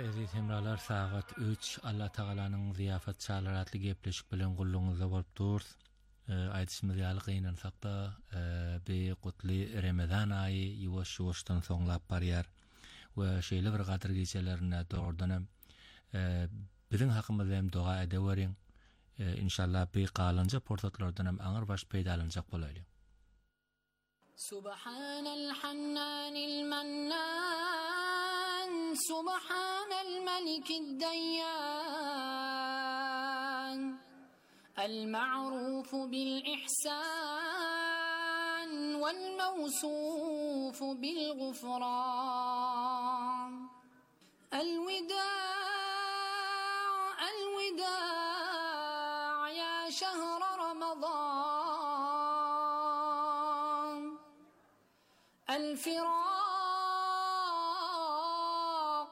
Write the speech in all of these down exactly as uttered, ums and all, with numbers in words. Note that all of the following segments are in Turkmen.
Aziz hemralar, saat üç Allah Taala'nın ziyafat çalaratlı gepleşik bilen gulluğunuzda bolup duruz. Aýdysymyz ýaly gynansak-da be gutly Ramazan aýy ýuwaş-ýuwaşdan soňlap barýar we şeýle bir gadyr geçelerine doğrudan biziň hakymyzda hem dua edeweriň. İnşallah be galanja portatlardan hem aňyr baş peýdalanjak bolaýly. Subhanal Hannanil Mannan, Subhanal Malikid Dayyan, المعروف بالإحسان والموصوف بالغفران الوداع الوداع يا شهر رمضان الفراق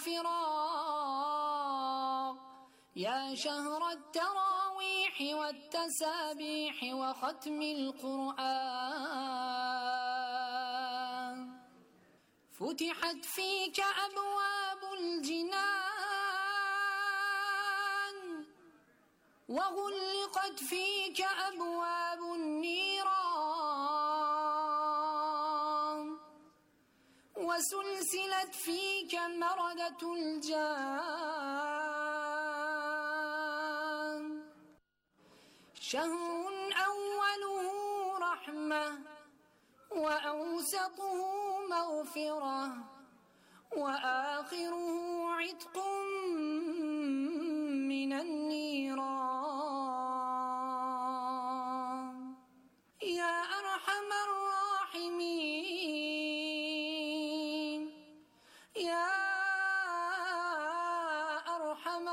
الفراق يا شهر التراويح والتسابيح وختم القرآن فتحت فيك أبواب الجنان وغلقت فيك أبواب النيران وسلسلت فيك مردة الجان شهر أوله رحمة وأوسطه مغفرة وآخره عتق من النيران يا أرحم الراحمين يا أرحم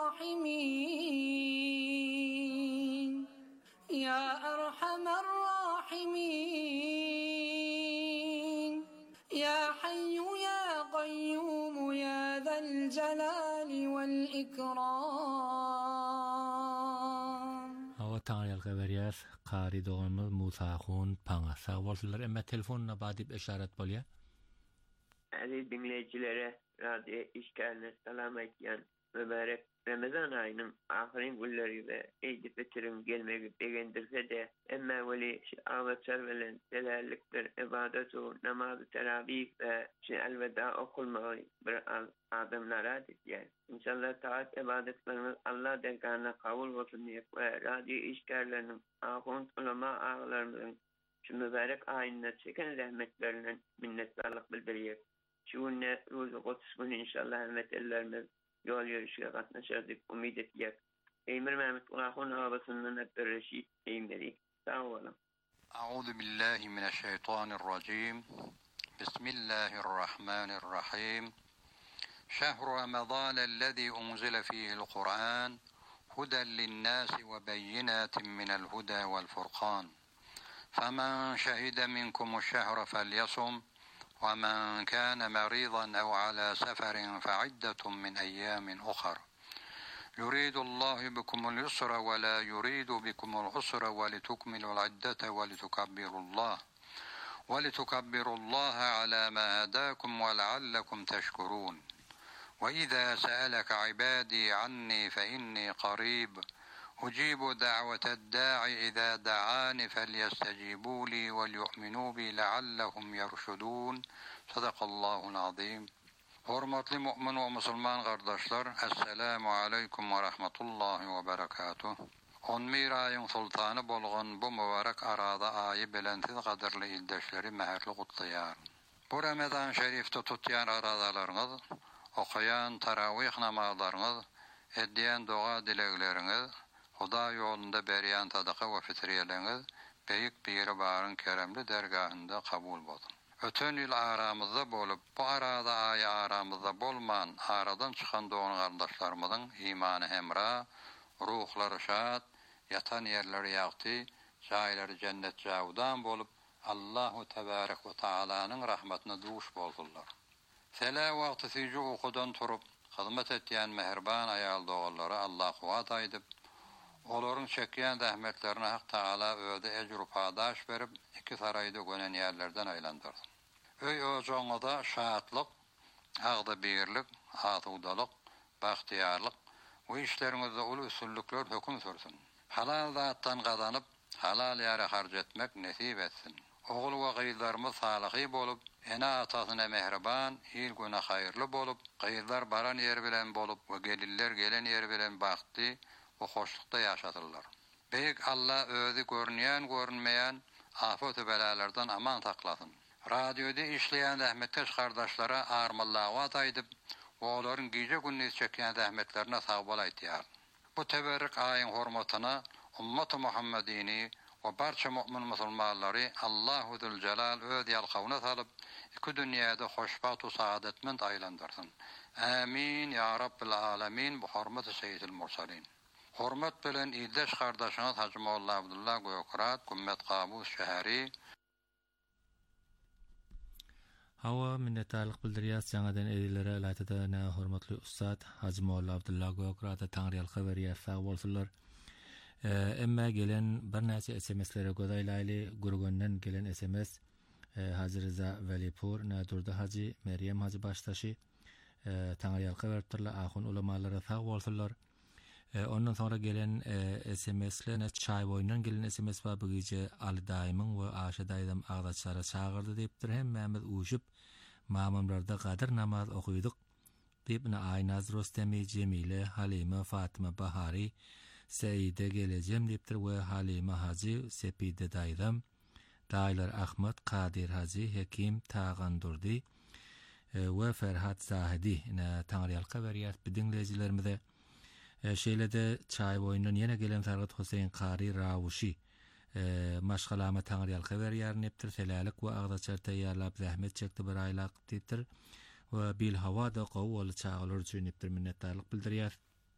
الراحمين يا أرحم الراحمين يا حي يا قيوم يا ذا الجلال والإكرام. Hava Tanrı'yal gaberiyas, qari doğumuz Musa Khun Panga. Sağ olsunlar, ama telefonuna badip eşaret bolya. Aziz dinleyicilere, radyo işgaline selam etken mübarek Ramazan ayının ahirin günleri ve Eid-i Fitr'in gelmegi begendirse de emma veli avat servelen delalliktir ibadetu, namaz-ı teravih ve elveda okulmayı bir adımlara adetler. İnşallah taat ibadetlerimiz Allah dergâhına kabul olsun diye ve radyo işgarlarının ahund ulama ağalarımızın şu mübarek ayinine çeken rahmetlerinin minnettarlık bildiriyor. Şu günne ruzu kutsuz günü inşallah rahmet ellerimiz yol yürüyüşüne katlaşırdık, umid ettik. Eymir Mehmet Ulahun ağabasından Abdurreşid Eymeri. Sağ olun. Euzu billahi mineşşeytanirracim. Bismillahirrahmanirrahim. Şehru Ramazanellezî unzile fîhil Kur'an huden linnâsi ve beyinatin minel huda vel furqan. Femen şehide minkumü'ş-şehre felyasum. ومن كان مريضا أو على سفر فعدة من أيام أخر يريد الله بكم اليسر ولا يريد بكم العسر ولتكملوا العدة ولتكبروا الله ولتكبروا الله على ما هداكم ولعلكم تشكرون وإذا سألك عبادي عني فإني قريب أجيب دعوة الداعي إذا دعاني فليستجيبوا لي وليؤمنوا بي لعلهم يرشدون. Sadakallahul azim. Hormatly mümin we musulman gardaşlar, assalamu alaykum we rahmetullahi we berekatuh. On bir ayın sultany bolgan bu mübarek arada ayı bilen siz gaderli ildeşleri meherli gutlaýar. Bu Ramazan şerifde tutýan aradalarynız, okayan tarawih namazlaryňyz, edýän dua dilekleriniz, Huda yolunda berýän sadaka we fitriyeleriňiz beýik bir barın keremli dergahynda kabul bolsun. Ötön ýyl aramyzda bolup, bu arada aýy aramyzda bolman, aradan çykan doğan gardaşlarymyzyň imany hemra, ruhlary şat, yatan yerleri ýagty, jaýlary cennet jawdan bolup, Allahu tebarek we taalaanyň rahmatyna duş boldular. Sela wagty süýje okudan turup, hyzmat etýän meherban aýal dogallara Allah kuwat aýdyp, olaryň çekýän zähmetlerine Hak Taala öýde ejr padaş berip, iki saraýda gönen ýerlerden aýlandyrdy. Öý ojaňyda şatlyk, Ağda birlik, atudalık, bahtiyarlık ve işlerinizde ulu usullükler hüküm sürsün. Halal zattan kazanıp, halal yere harc etmek nesip etsin. Oğul ve kıyızlarımız sağlıklı bolup, ena atasına mehriban, il güne hayırlı bolup, kıyızlar baran yer bilen bolup ve geliller gelen yer bilen baktı ve hoşlukta yaşatırlar. Beyik Allah özü görünmeyen görünmeyen afet-i belalardan aman saklasın. Radyoda işleyen rahmetkeş kardeşlere armallağı ataydıp, ve onların gece gündüz çeken rahmetlerine sağ olaydılar. Bu teberrik ayın hurmatına Ümmet-i Muhammedini ve barça mümin musulmanları Allahu Zülcelal öz yalqavına salıp iki dünyada hoşbat ve saadetmend aylandırsın. Amin ya Rabbil alemin bu hurmet-i seyyidil mursalin. Hurmet bilen ildeş kardeşiniz Hacı Molla Abdullah Gökrat, Kümmet Kabus şehri. Hawa minnetdarlyk bildirýär jaňadan edilere ulatada na hormatly ustad Hacı Molla Abdullah Gökrat'a taňryalka berýär sag bolsunlar. Emma gelen bir näçe S M S'lere godaýlaýly gurgundan gelen S M S Hacı Rıza Velipur Nadurda Hacı Meryem Hacı baştaşy taňryalka beripdirler ahun ulamalara sag bolsunlar. Ondan sonra gelen S M S'lerine çay boyundan gelen S M S var bu gece Ali Daim'in ve Aşa Daydam ağdaçlara çağırdı deyipdir. Hem Mehmet Uşup mamamlarda Kadir namaz okuyduk deyip Aynaz Rostemi, Cemile, Halime, Fatıma Bahari, Seyide geleceğim deyipdir ve Halime Hacı, Sepide Daydam, Daylar Ahmet, Kadir Hacı, Hekim Tağan Durdi ve Ferhat Zahidi taňryalka berýär dinleýijilerimize. Şeýlede çay boyundan yine gelen Ferhat Hüseyin Qari Rawuşy maşgalama taňryalka berýär nepdir selalik we agdaçar taýýarlap zähmet çekdi bir aýlak diýipdir we bil hawada gowul çağılar üçin nepdir minnetdarlyk bildirýär.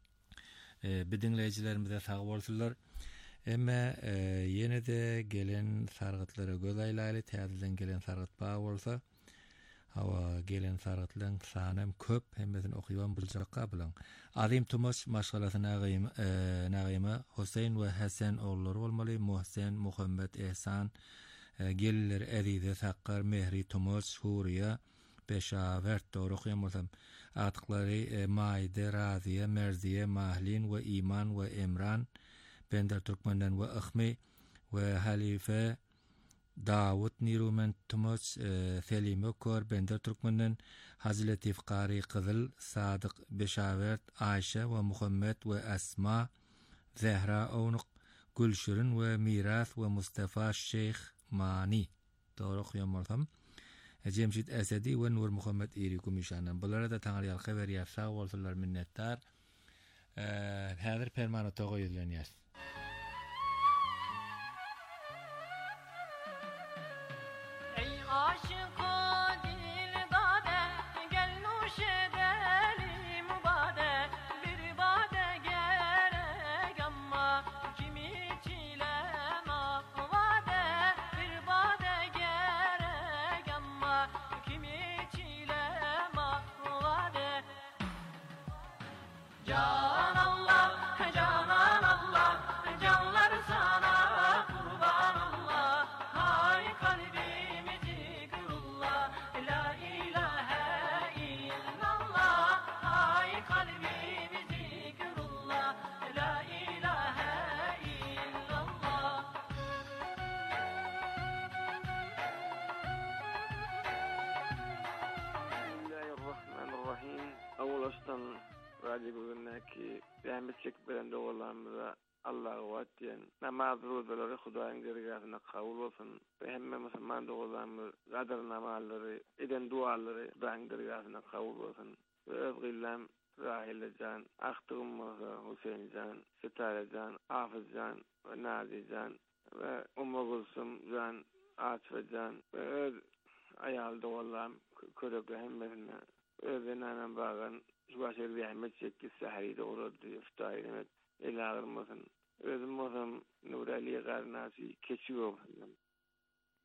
Bi dinleýijilerimize sag bolsunlar. Emma ýene de gelen sargatlara göz aýlaýly täzeden gelen sargat ba bolsa hawa gelen sargatlaryň sanem köp hemmesini okuýan buljakka bilen. Azim Tumaş maşgalasyna gaýym Nagyma Huseyn we Hasan oğulları bolmaly. Muhsen, Muhammed, Ehsan, gelirler Azize, Saqqar, Mehri, Tumaş, Huriya, Beşavert doğru okuýan bolsam. Atyklary Maide, Raziye, Merziye, Mahlin we Iman we Emran, Bender Türkmendan we Ahmi we Halife Davud Nirumen Tumaç, Selim Ökör, Bender Türkmendan, Hacı Latif Qari Qızıl, Sadık Beşavert, Ayşe ve Muhammed ve Asma, Zehra Onuq, Gülşirin ve Miras ve Mustafa Şeyh Mani. Doğru okuyan bolsam. Cemşit Esedi ve Nur Muhammed İri Kumişanan. Bulara da taňryalka berýär. Sag bolsunlar minnetdar. Häzir permana togoýulýar. ki rahmet çekip veren doğrularımıza Allah'a vatiyen namaz rozaları Hudaýyň dergahına kabul olsun ve hemme Müslüman doğrularımız kadar namazları eden duaları Hudaýyň dergahına kabul olsun ve özgillem Rahilcan, Ahtırmaz, Hüseyincan, Setarecan, Hafızcan ve Nazican ve Umma Gülsüm Can, Atıfcan ve öz ayal doğrularım körükle hemmesine öz enanem bağın Şubaşır rahmet çekki sahri doğru iftihar etmek ilahırmasın. Özüm olsam Nur Ali Garnasi keçiyor.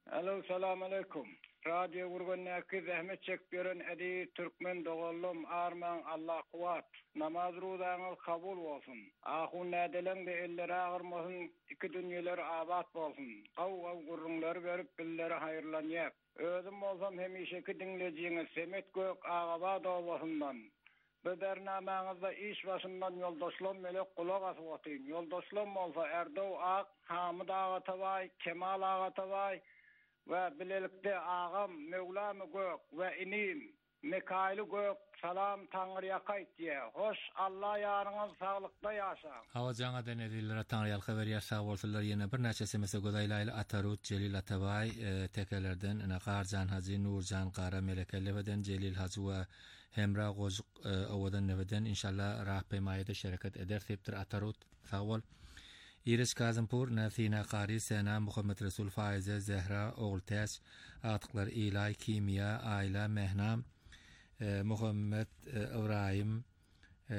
Alo, selamun aleyküm. Radyo Gurgun'naki zahmet çekberen edi Türkmen doğallum arman Allah kuvat. Namaz ruzanız kabul olsun. Ahun nadelen de eller ağırmasın, iki dünyeler abat olsun. Qav qav gurrunlar verip billeri hayırlanyak. Özüm olsam hemişeki dinleyeceğiniz Semet Gök Ağabad olmasından. Bu bernamağızda iş başından yoldaşlığım melek kulak asıp atayım. Yoldaşlığım olsa Erdoğ Ak, Hamid Ağatavay, Kemal Ağatavay, ve bilelikte ağam Mevlam-ı Gök ve inim Mikail Gök salam Tanrı'ya kayıt diye. Hoş Allah yarınız sağlıkta yaşa. Hava jana denedilere Tanrı'ya haber yaşa bolsalar yine bir neçe semese Godaylaylı Atarut Celil Atabay e, tekelerden ina Qarjan Hacı Nurjan Qara Melekelleveden Celil Hacı ve Hemra Qozuq e, owadan neveden inşallah rahpemayede şirket eder septir Atarut sağol. İris Kazımpur, Nathina Qari, Sena, Muhammed Resul Faize, Zehra, Oğultaş, Atıklar İlay, Kimya, Ayla, Mehnam, e, Muhammed e, İbrahim, e,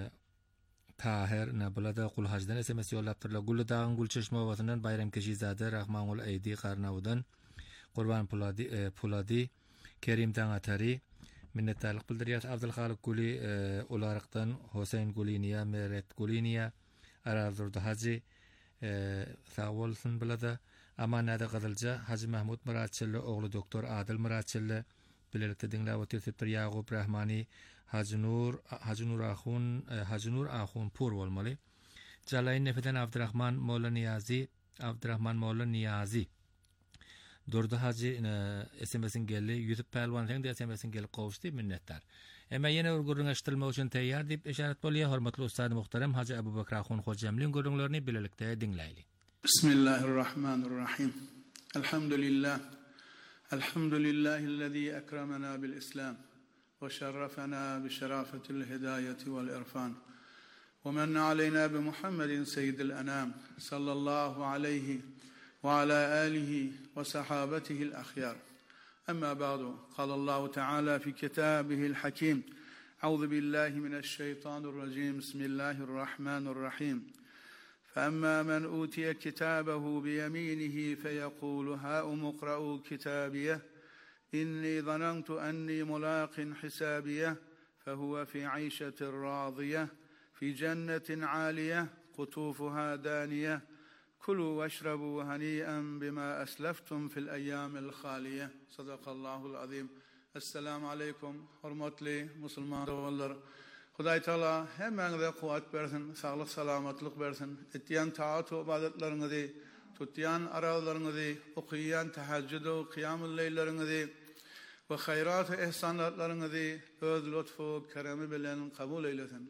Tahir, Nabulada, Kulhac'dan S M S yollaptırla. Gülü Dağın Gülçeşme Ovası'ndan Bayram Keşizade, Rahmanul Eydi, Qarnavud'dan, Qurban Puladi, e, Puladi Kerim Tangatari, minnettarlık bildiriyat Abdülhalik Gülü, e, Ularık'tan, Hüseyin Güliniya, Meret Güliniya, Arazurda Hacı, e, sağ olsun bilada. Amanada Qadılca, Hacı Mahmud Muratçılı, oğlu Doktor Adil Muratçılı, bilelikte dinlawat etipdir Yaqub Rahmani, Hacı Nur, Hacı Nur Ahun, e, Hacı Nur Ahun pur olmalı. Jalayın nefeden Abdurrahman Molla Niyazi, Abdurrahman Molla Niyazi. Durdu Hacı e, S M S'in geldi, YouTube pelvan sen de S M S'in geldi qovuştu minnettar. Ama yine urgurun açtırma için tayar dip işaret boluya hormatly ustad muhtaram Hacı Abu Bakr Ahun Hocamlin gurunlaryny bilelikde dinleyli. Bismillahirrahmanirrahim. Elhamdülillah. Elhamdülillahi'llezî ekramena bil İslam ve şerrefena bi şerafetil hidayeti vel irfan. Ve menne aleyna bi Muhammedin seyyidil enam sallallahu aleyhi ve ala alihi ve sahabetihi'l ahyar. أما بعد قال الله تعالى في كتابه الحكيم أعوذ بالله من الشيطان الرجيم بسم الله الرحمن الرحيم فأما من أوتي كتابه بيمينه فيقول هاؤم اقرءوا كتابيه إني ظننت أني ملاق حسابيه فهو في عيشة راضية في جنة عالية قطوفها دانية كلوا واشربوا هنيئا بما أسلفتم في الأيام الخالية صدق الله العظيم. Esselamu aleyküm hürmetli Müslüman oğullar. Hudaý Taala hemmeňize kuvvet bersin, sağlık salamatlyk bersin. Etýän taat we ibadetleriňizi, tutýan aralaryňyzy, okuýan tahajjud we kıyamul leýleriňizi we hayrat we ihsanatlaryňyzy öz lütfu keremi bilen kabul eylesin.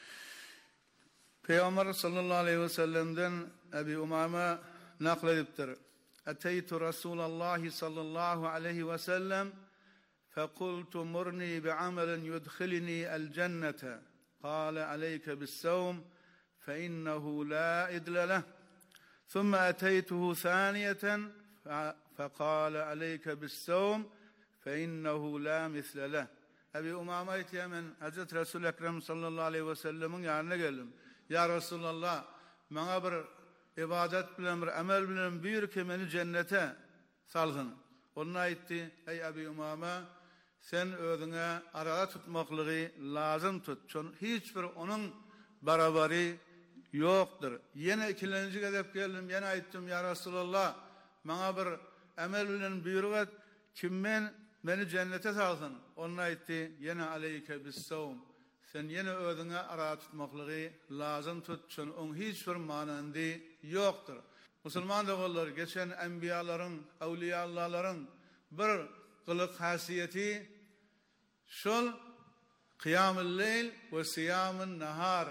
Peygamber sallallahu aleyhi ve sellem'den Ebi Umame naklediptir. Eteytu Resulallah sallallahu aleyhi ve sellem فقلت مرني بعمل يدخلني الجنة قال عليك بالصوم فإنه لا إدل له ثم أتيته ثانية فقال عليك بالصوم فإنه لا مثل له. Ebi Umame itiyemen Hazreti Resul Ekrem sallallahu aleyhi ve sellemin yanına geldim. Ya Resulallah, bana bir ibadet bilen, bir amel bilen buyur ki beni cennete salgın. Onun aytti, ey Ebi Umame, sen özüne arada tutmaklığı lazım tut. Çünkü hiçbir onun barabari yoktur. Yine ikinci gedep geldim, yine ayttim ya Resulallah, bana bir amel bilen buyur et, kim ben beni cennete salgın. Onun aytti, yine aleyke bis savm. Sen yine özüne arada tutmaklığı lazım tut. Çünkü onun hiçbir manandı yoktur. Müslüman oğullar, geçen enbiyaların, evliyaların bir kılık hasiyeti şol kıyam-ı leyl ve siyam-ı nahar.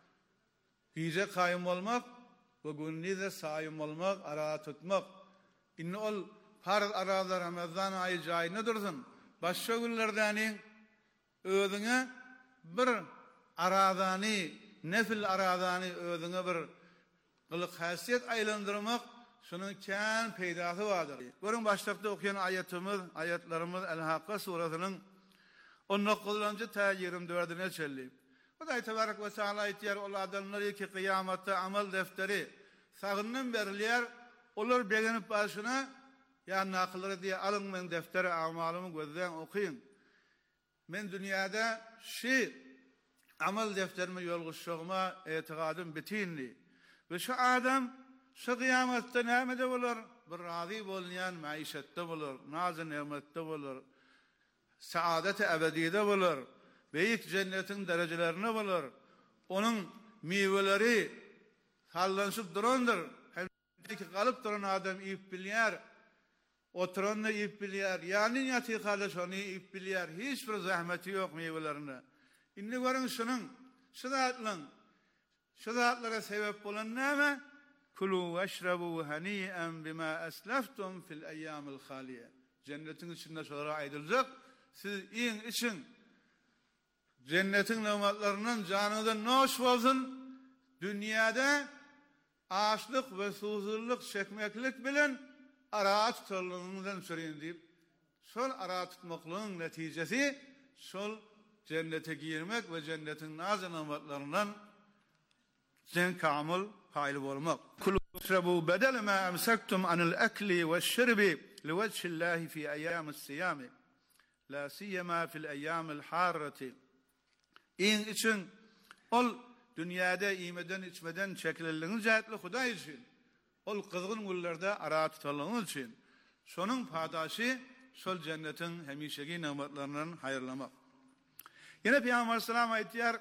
Gece kayım olmak ve gündüzde sayım olmak, arada tutmak. İnne ol farz arada Ramazan ayı cayına dursun. Başka günlerden özüne bir aradani, nefil aradani özüne bir kılık hasiyet aylandırmak, şunun kän peydası vardır. Görün başlıkta okuyan ayetimiz, ayetlerimiz El-Hakka suresinin on dokuzuncu ta yirmi dördüne çelli. Hudaý tebarek ve teala etýär ol adamlar ki kıyamatda amel defteri sağından berilýär. Olar begenip başına Ya nakılları diye alın men defteri amalımı gözden okuyun. Men dünyada şey amel defterime yolguşşağıma etiqadım bitinli. Ve şu adam şu kıyamette nemede olur? Bir razı bolmayan maişette olur, nazı nimette olur, saadet-i ebedide olur, büyük cennetin derecelerine olur. Onun meyveleri sallanıp durandır. Hem ki kalıp duran adam iyip bilyer, oturanını iyip bilyer, yani yatikalı şunu iyip bilyer, hiçbir zahmeti yok meyvelerine. İnni görün şunun, şu dağıtlın, şu dağıtlara sebep olan neyme? Kulu veşrebu haniyen bima esleftum fil eyyamil haliye. Cennetin içinde sonra aydılacak. Siz yiyin için cennetin nimetlerinin canınızdan noş olsun. Dünyada açlık ve susuzluk çekmeklik bilen ara tutarlığından süreyin deyip sol ara tutmaklığın neticesi sol cennete girmek ve cennetin nazı nimetlerinden sen kamil hayli olmak. Kulu veşrebu bedel ma emsektum anil ekli ve şirbi liveçhillahi fi eyyâmis siyâmi la siyema fil eyyâmil hârreti. İn için ol dünyada yemeden içmeden çekilirliğiniz cahitli Huda için ol kızgın günlerde ara tutarlığınız için şunun padaşı sol cennetin hemişeki nimetlerinden hayırlamak. Yine Peygamber Aleyhisselam ayetler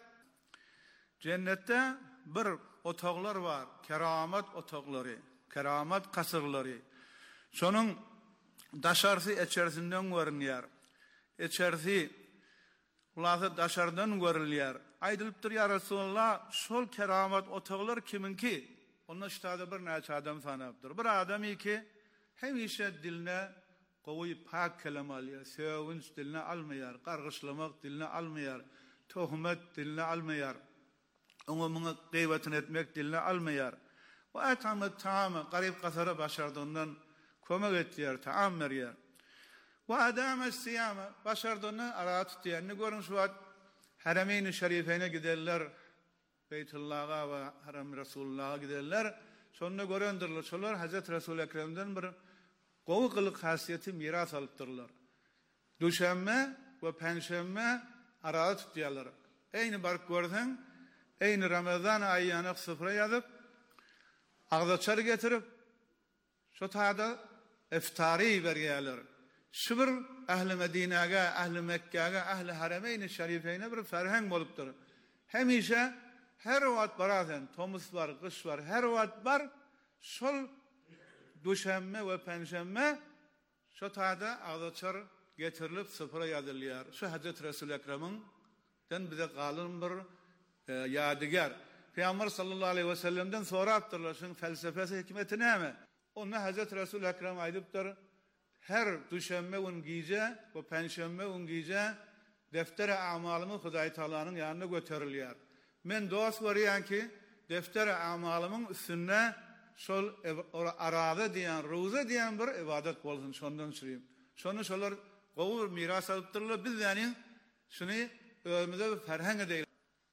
cennette bir otaqlar var, keramet otaqları, keramet kasırları. Şunun daşarsı içerisinden görünüyor. İçerisi ulası daşardan görülüyor. Aydılıptır ya Resulullah, şol keramet otaqlar kiminki? Onun iştahda bir neçe adam sanaptır. Bir adamı ki hemişe diline kovuy pak kelam alıyor, sevinç diline almıyor, qargışlamak diline almıyor, tohmet diline almıyor. Onu gıybetin etmek diline almıyor. Ve etamı taamı garip kasara başardığından kömek ettiler, taam veriyor. Ve adame siyame başardığını ara tutuyanını görün şu an Haremeyn-i Şerife'ne giderler. Beytullah'a ve Harem Resulullah'a giderler. Sonunda göründürler. Şolar Hazreti Resul-i Ekrem'den bir kovu kılık hasiyeti miras alıptırlar. Düşenme ve penşenme ara tutuyorlar. Eyni bark gördün, eyni Ramazan ayyanık sıfıra yazıp, ağdaçarı getirip, şu taada iftari veriyorlar. Şubur ahli Medine'ye, ahli Mekke'ye, ahli Haremeyn-i Şerife'ne bir ferheng bolupdur. Hemişe her vaat barazen, Tomus var, kış var, her vaat var, şol düşenme ve penşenme şu taada ağdaçar getirilip sıfıra yazılıyor. Şu Hazreti Resul-i Ekrem'in den bize kalın bir e, yadigar. Peygamber sallallahu aleyhi ve sellem'den sonra attırlar. Şunun felsefesi, hikmeti ne mi? Onu Hazreti Resul-i Ekrem aydıptır. Her düşenme un giyce ve penşenme un giyce defter-i amalımı Hudayi Teala'nın yanına götürülüyor. Men dost varıyan ki defter-i amalımın üstüne şol arada diyen, ruza diyen bir ibadet olsun. Şondan süreyim. Şonu şolar kovur miras alıptırlar. Biz yani şunu önümüzde bir ferheng edelim.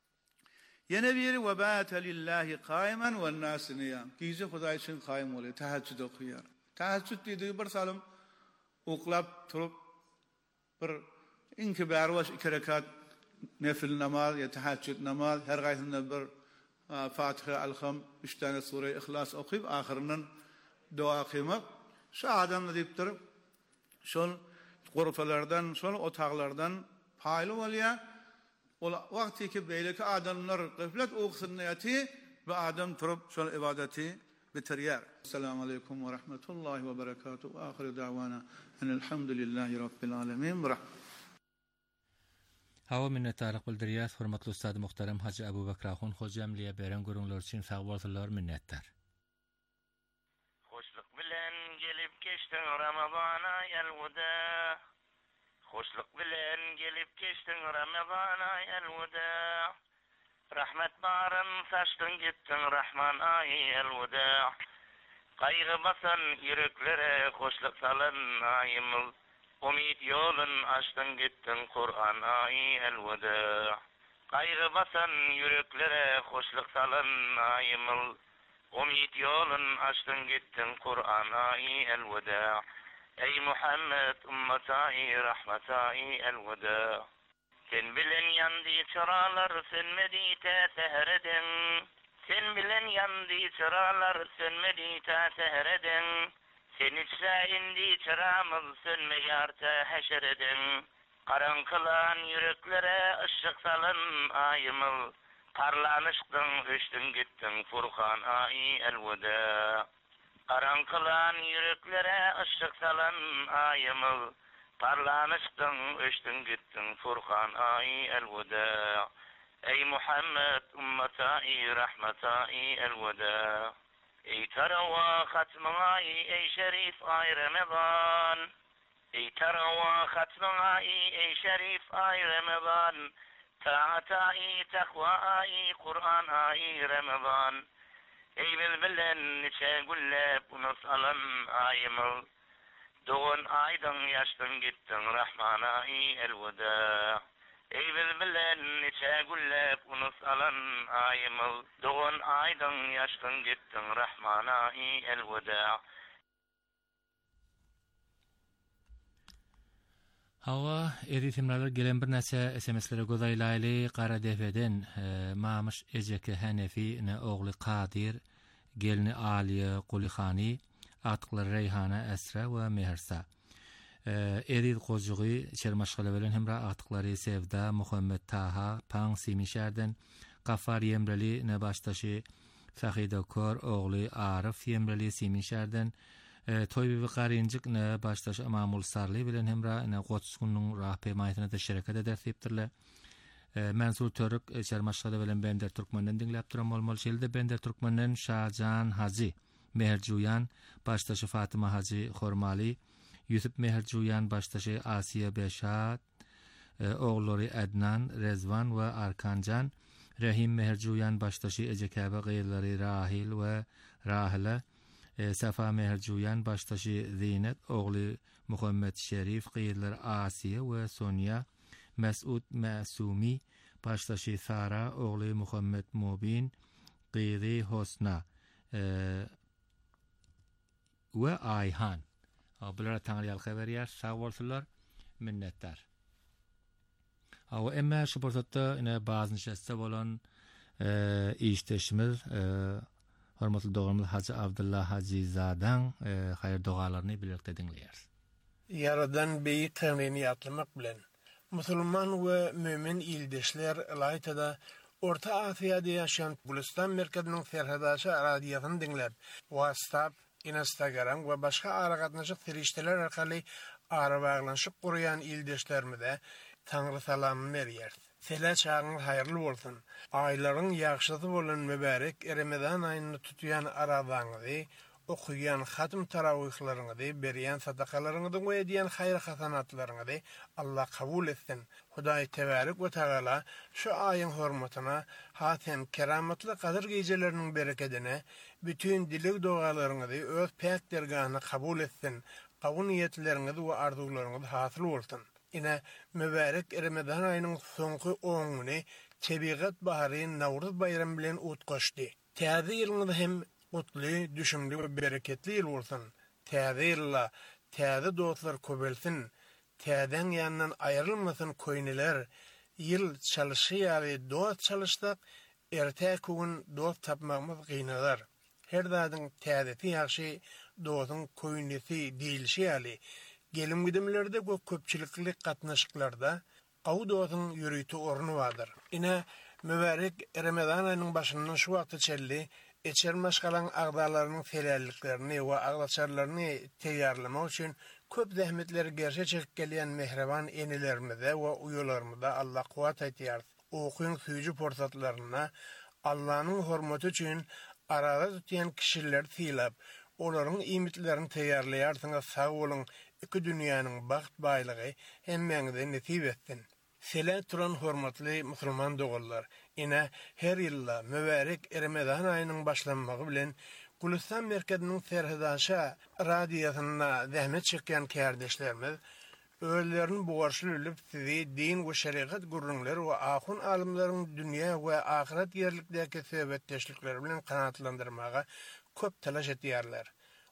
Yine bir ve bâte lillahi kâimen ve nâsi niyâm. Giyce Hudayi için kâim oluyor. Teheccüd okuyor. Teheccüd dediği bir salım uklap turup bir inki bervaş iki rekat nefil namaz ya teheccüd namaz her gaysında bir Fatiha al-Ham üç tane sure İhlas okuyup ahirinden dua kıymak. Şu adamla deyip durup şol gurfalardan, şol otaqlardan paylı oluyor. O vakti ki beyleki adamlar gıflet okusun niyeti ve adam turup şol ibadeti bitiriyor. Esselamu aleyküm ve rahmetullahi ve berekatuhu. Ve ahiri davana enelhamdülillahi rabbil alemin. Hava minnettarlık bildiriyat, hurmatly ustad muhtaram Hacı Ebu Bekir Ahun hocamliye beren görünler için sağ bolsunlar minnettar. Hoşluk bilen gelip geçtin Ramazana yelvuda. Hoşluk bilen gelip geçtin Ramazana yelvuda. Rahmet barın saçtın gittin Rahman ayı yelvuda. Kaygı basan yüreklere hoşluk salın ayımıl. Umid yolun açtın gittin Kur'an ayı elveda. Kaygı basan yüreklere hoşluk salın ayımıl. Umid yolun açtın gittin Kur'an ayı elveda. Ey Muhammed ummatai rahmatai el-huda. Sen bilen yandı çıralar sönmedi te sehereden. Sen bilen yandı çıralar sönmedi te sehereden. Sen içse indi çıramız sönmeyar te heşereden. Karanqılan yüreklere ışık salın ayımıl. Parlanıştın üstün gittin Furkan ay el-huda. Karanqılan yüreklere ışık salın ayımıl. Parlanıştın üstün gittin Furkan ay el-huda. Ey Muhammed ummatai rahmatai el-huda. Ey tarava khatmın ay ey şerif ay Ramazan. Ey tarava khatmın ay ey şerif ay Ramazan. Taat ay takva ay Kur'an ay Ramazan. Ey bilbilen niçe güllep unus alan ayımıl. Doğun aydın yaştın gittin Rahmanai el-huda. Ey bilbilen niçe güllep unus alan ayımıl. Doğun aydın yaştın gittin Rahmanai el-huda. Hava eritimlerler gelen bir näse S M S'lere gözaylayly Qara Defeden Mamış Ejeke Hanefi ne oğlu Qadir gelini Aliye Qulikhani atqlar Reyhana Esra we Mehersa Erid Qojuği Şermaşgala bilen hemra atqlary Sevda Muhammed Taha Pang Simişerden Qaffar Yemreli ne baştaşı Sahida Kor oğlu Arif Yemreli Simişerden Toybi Qarincik ne baştaş Mamul Sarli bilen hemra ne Qoçsunyň rahpemaýytyna da şereket edersipdirler. Mansur Törük Şermaşgala bilen Bender Türkmenden dinläp duran bolmaly şelde Bender Türkmenden Şajan Haji Meherjuyan baştaşı Fatıma Haji Hormali Yusuf Meherjuyan baştaşı Asiye Beşat oğulları Adnan Rezvan we Arkanjan Rahim Meherjuyan baştaşı Ejekabe gaýrlary Rahil we Rahila Safa Meherjuyan baştaşı Zeynep oğlu Muhammed Şerif gaýrlary Asiye we Sonya Mes'ud Masumi baştaşı Sara oğlu Muhammed Mubin gaýry Hosna we Ayhan. Bulara taňryal haber ýer, sag bolsunlar, minnetdar. Awa emma şu borsatda ine bazı nişeste bolan işteşimiz hormatly dogamy Hacı Abdullah Hajizadan haýır dogalaryny birlikde dinleýäris. Yaradan beýik temrini ýatlamak bilen Musulman we mümin ildeşler Laytada Orta Asyada ýaşayan Gulistan merkeziniň serhadaşy radiýasyny dinläp, WhatsApp, Instagram we başga aragatnaşyk ferişteler arkaly ara baglanşyp gurýan ildeşlerimize Taňry salamy berýär. Sela çağın hayırlı bolsun. Aýlaryň ýagşysy bolan mübarek Ramazan aýyny tutýan arabaňyzy, okuyan hatm tarawihlaryňyzy, berýän sadakalaryňyzy we edýän haýr hasanatlaryňyzy Allah kabul etsin. Hudaý tebarek we taala şu aýyň hormatyna hatem keramatly gadyr geceleriniň bereketine bütün dileg dogalaryňyzy öz pek dergahına kabul etsin. Kabul niýetleriniňiz we arzularyňyz hasyl bolsun. Ine mübarek Ramazan aýynyň soňky on güni Tebigat bahary Nawruz bayramy bilen utgaşdy. Täze ýylyňyz hem gutly, düşümli we bereketli ýyl bolsun. Täze ýylda täze dostlar köbelsin. Täzen ýanyndan aýrylmasyn köýneler. Ýyl çalışýar, dost çalışsak, ertäk gün dost tapmagymyz gynadar. Her zadyň täzesi ýaşy, dostun köýnesi diýilşýärli. Gelim gidimlerde we köpçilikli gatnaşyklarda gawy dostun ýürüýti orny bardyr. Ine mübarek Ramazan aýynyň başyndan şu wagty çelli Eçermaşgalan agdalarynyň felelliklerini we agdaçarlaryny teýýarlamak üçin köp zähmetleri gerçe çekip gelýän mehreban enelerimize we uýularymyza Allah kuwat aýtýar. Okuň süýji porsatlaryna Allah'nyň hormaty üçin arada tutýan kişiler tiýlap, olaryň imitlerini teýýarlaýarsyňyz sag bolun. Iki dünýäniň baht baýlygy hemmeňize nesip etsin. Sele turan hormatly musulman dogallar, ine her ýylda mübarek Ramazan aýynyň başlanmagy bilen Gulistan merkeziniň serhadaşy radiýasyna zähmet çekýän kärdeşlerimiz öýlerini bugarşyl ölüp sizi din we şeriat gurrunlar we ahun alimleriň dünýä we ahiret ýerlikdäki sebetdeşlikleri bilen kanatlandyrmaga köp talaş etýärler.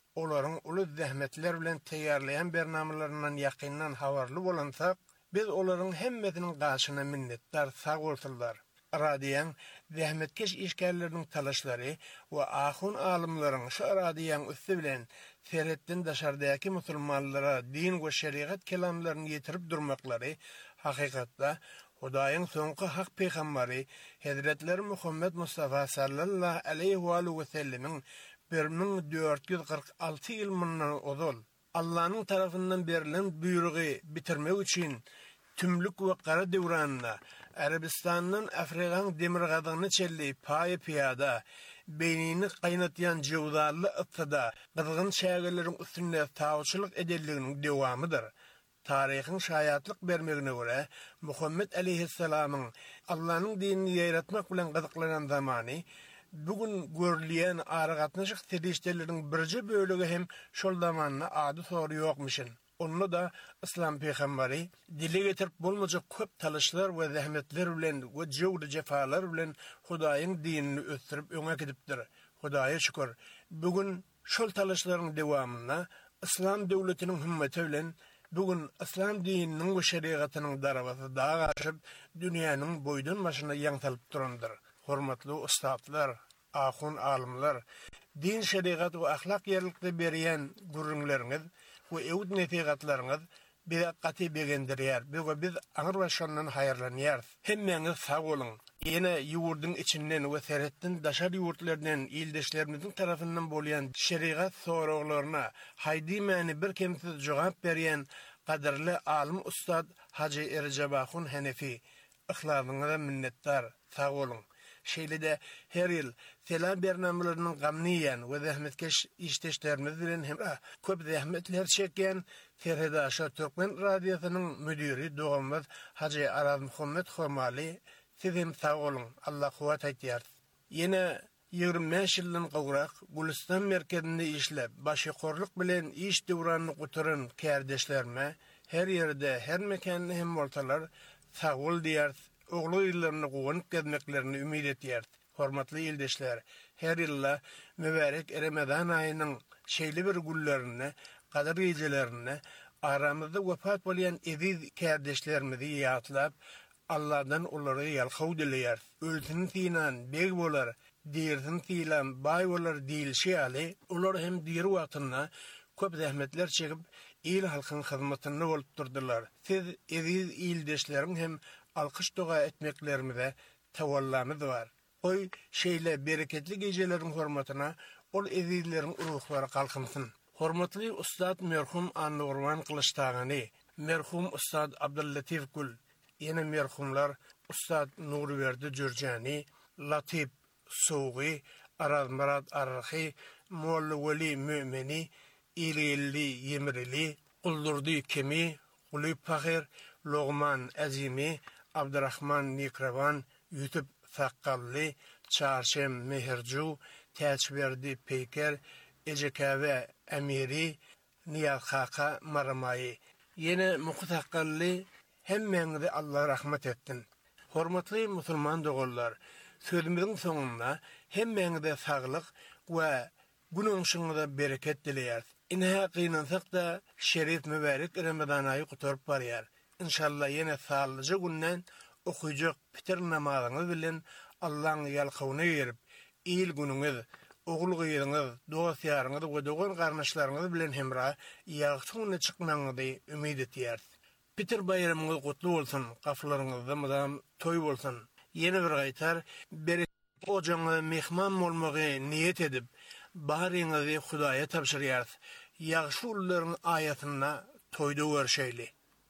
olaryň uly zähmetler bilen teýýarlayan bernamalaryndan ýakyndan habarly bolansak, biz olaryň hemmesiniň gaşyna minnetdar sag bolsunlar. Radiýan zähmetkeş işgärleriniň talaşlary we ahun alymlaryň şu radiýan üstü bilen seretden daşardaky musulmanlara din we şeriat kelamlaryny ýetirip durmaklary hakykatda Hudaýyň soňky hak peýgamberi Hazretleri Muhammed Mustafa sallallahu aleyhi ve sellemiň bir ming dört yüz kırk altı ýyl mundan ozal Allah'ın tarafından berilen buyrugy bitirmek üçin tümlük we gara döwranyna Arabistandan Afrikan demir gadygyny çellip paýy piýada beynini qaynatyan jewdarly ıtda gydgyn şägerleriň üstünde tawçylyk edenliginiň dowamydyr. Tarihin şayatlyk bermegine göre Muhammed aleyhisselamyň Allah'ın dinini ýaratmak bilen gyzyklanan zamany bugün görülen aragatnaşyk tedişleriniň birji bölegi hem şol zamanyna ady sory ýokmuşyn. Onu da İslam peýgamberi dile getirip bolmajak köp talaşlar we zähmetler bilen we jewde jefalar bilen Hudaýyň dinini ösürip öňe gidipdir. Hudaýa şükür. Bugün şol talaşlaryň dowamyna İslam döwletiniň himmeti bilen bugün İslam dininiň we şeriatynyň darabasy dağa aşyp dünýäniň boýdan başyna ýaňsalyp durandyr. Hormatly ustadlar, ahun alymlar, din şeriat we ahlak ýerlikde berýän gurrunlaryňyz we ewd netigatlaryňyz bir gaty begendirýär. Buga biz aňyr başlandan haýyrlanýar. Hemmeňiz sag bolun. Ýene ýurdyň içinden we seretden daşar ýurtlardan ýyldaşlarymyzyň tarapyndan bolýan şeriat soraglaryna haýdy mäni bir kemsiz jogap berýän gaderli alim ustad Hacı Erjebahun Hanefi ihlasyňyza minnetdar. Sag bolun. Şeýlede her ýyl selam bernamalarynyň gamnýan we zähmetkeş işteşlerimiz bilen hem köp zähmetler çekýän Ferhedaşa Türkmen radiosynyň müdiri dogamazy Hacı Araz Muhammed Hormali sizem sag bolun. Allah kuwat aýtýar. Ýene ýygrimi beş ýyldan gowrak Gulistan merkezinde işlep, başykorlyk bilen iş döwranyny guturan kärdeşlerime her ýerde, her mekanda hem bolsalar sag bol diýär. Oglu ýyllaryny gowanyp gezmeklerini ümid etýär. Hormatly ýyldaşlar, her ýylla mübarek Ramazan aýynyň şeýle bir günlerini, gadar gecelerini aramyzda wefat bolýan eziz kärdeşlerimizi ýatlap, Allah'dan olary ýalhaw dilýär. Ölsün tinan beg bolar, diýersin tilan bay bolar diýilşi ýaly, olar hem diýer wagtynda köp zähmetler çekip il halkyň hyzmatyny bolup durdylar. Siz eziz ýyldaşlaryň hem alkış doğa etmeklerimize tavallamız var. Oy şeýle bereketli gecelerin hormatyna ol ezizlerin ruhlary kalkınsın. Hormatly ustad merhum Anurman Kılıçdağany, merhum ustad Abdullatif Gül, ýene merhumlar ustad Nurberdi Jurjani, Latif Soği, Araz Marad Arrahi, Molla Weli Mümini, İlili Yemirili, Quldurdi Kemi, Quli Pahir, Logman Azimi, Abdurrahman Nikravan, Yusuf Sakkalli, Çarşem Mehercu, Täçberdi Peyker, Ejekave Emiri, Niyaz Haka Maramayi. Yine Muqtakkalli hemmeňizi Allah rahmet etsin. Hormatly musulman dogullar, sözümizin soňunda hemmeňize saglyk we günüňiňizde bereket dilýär. Inha gynansak da şerif mübarek Ramazan aýy guturyp barýar. İnşallah yine sağlıcı günden okuyacak bitir namazyňyz bilen Allah'ın ýalkawyna ýerip, iyil günüňiz, ogul gyýyňyz, dogasyarňyz we dogan garnaşlaryňyz bilen hemra ýagtyny çykmaňyzy ümid etýär. Bitir bayramyňyz gutly bolsun, gaflaryňyzda madam toý bolsun. Ýene bir gaýtar bereket ojaňy mehman bolmagy niýet edip, baryňyzy Hudaýa tapşyrýar. Ýagşy ullaryň aýatyna toýda görşeýli.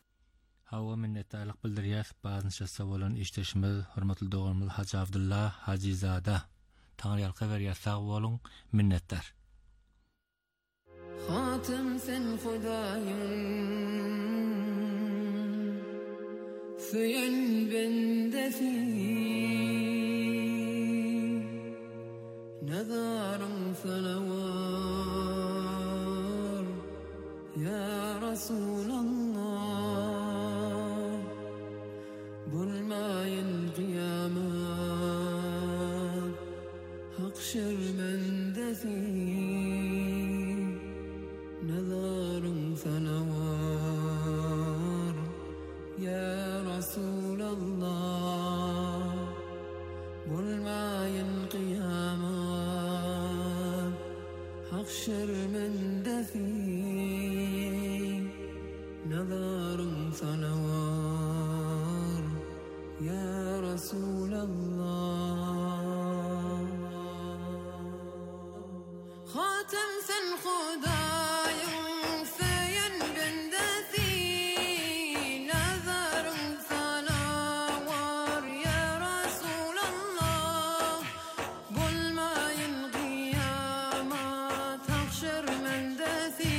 Hawa minnetdarlyk bildirýär. Bazynça bolan işteşimiz hormatly dogramyz Hacı Abdullah Hacizada. Taňry ýalka berýär, sag bolun, minnetdar. Hatim sen Hudaýym süýen bendesi nazarym sana var ya Resulallah bulmayın kıyamet hak şermendesi bulmayın kıyamat hakşer mendefi nazarın sana var ya Resulallah hatem sen Hudayın feyen bendefi nazarın sana var ya Resulallah bulmayın kıyamat hakşer mendefi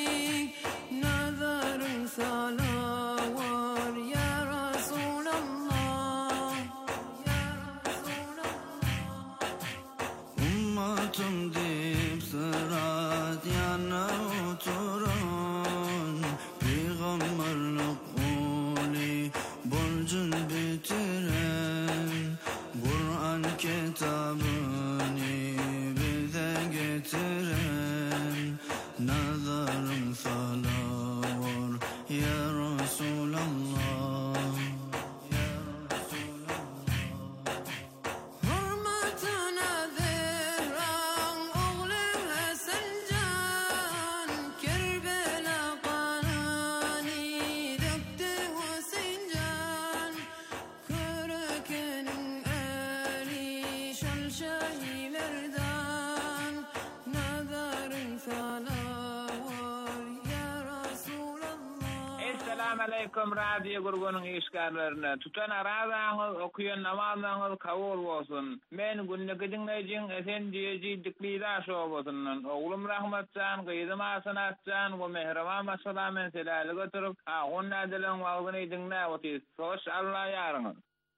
nazarın sana var ya Resulallah ya Resulallah ummatım deyip sırat yana oturan peygamberlik kuli borcun bitiren Kur'an kitabını bize getiren nazarın sana var ya Resulallah ya Resulallah hürmetine zehran oğlu Hasan Can Kerbela kanani döktü Hüseyin Can Körekenin eli şal şahilerden nazarın sana var ya Resulallah Assalamu alaikum radio gurgunun işgallerine tutan arazağınız okuyan namazağınız kabul olsun. Men günlük dinleyicin esen diyeci diklida şobosunun oğlum rahmatcan, kıydım asanatcan ve mehraman masalamen selali götürüp ağın adilen vağzını dinle otis. Hoş Allah yarınız.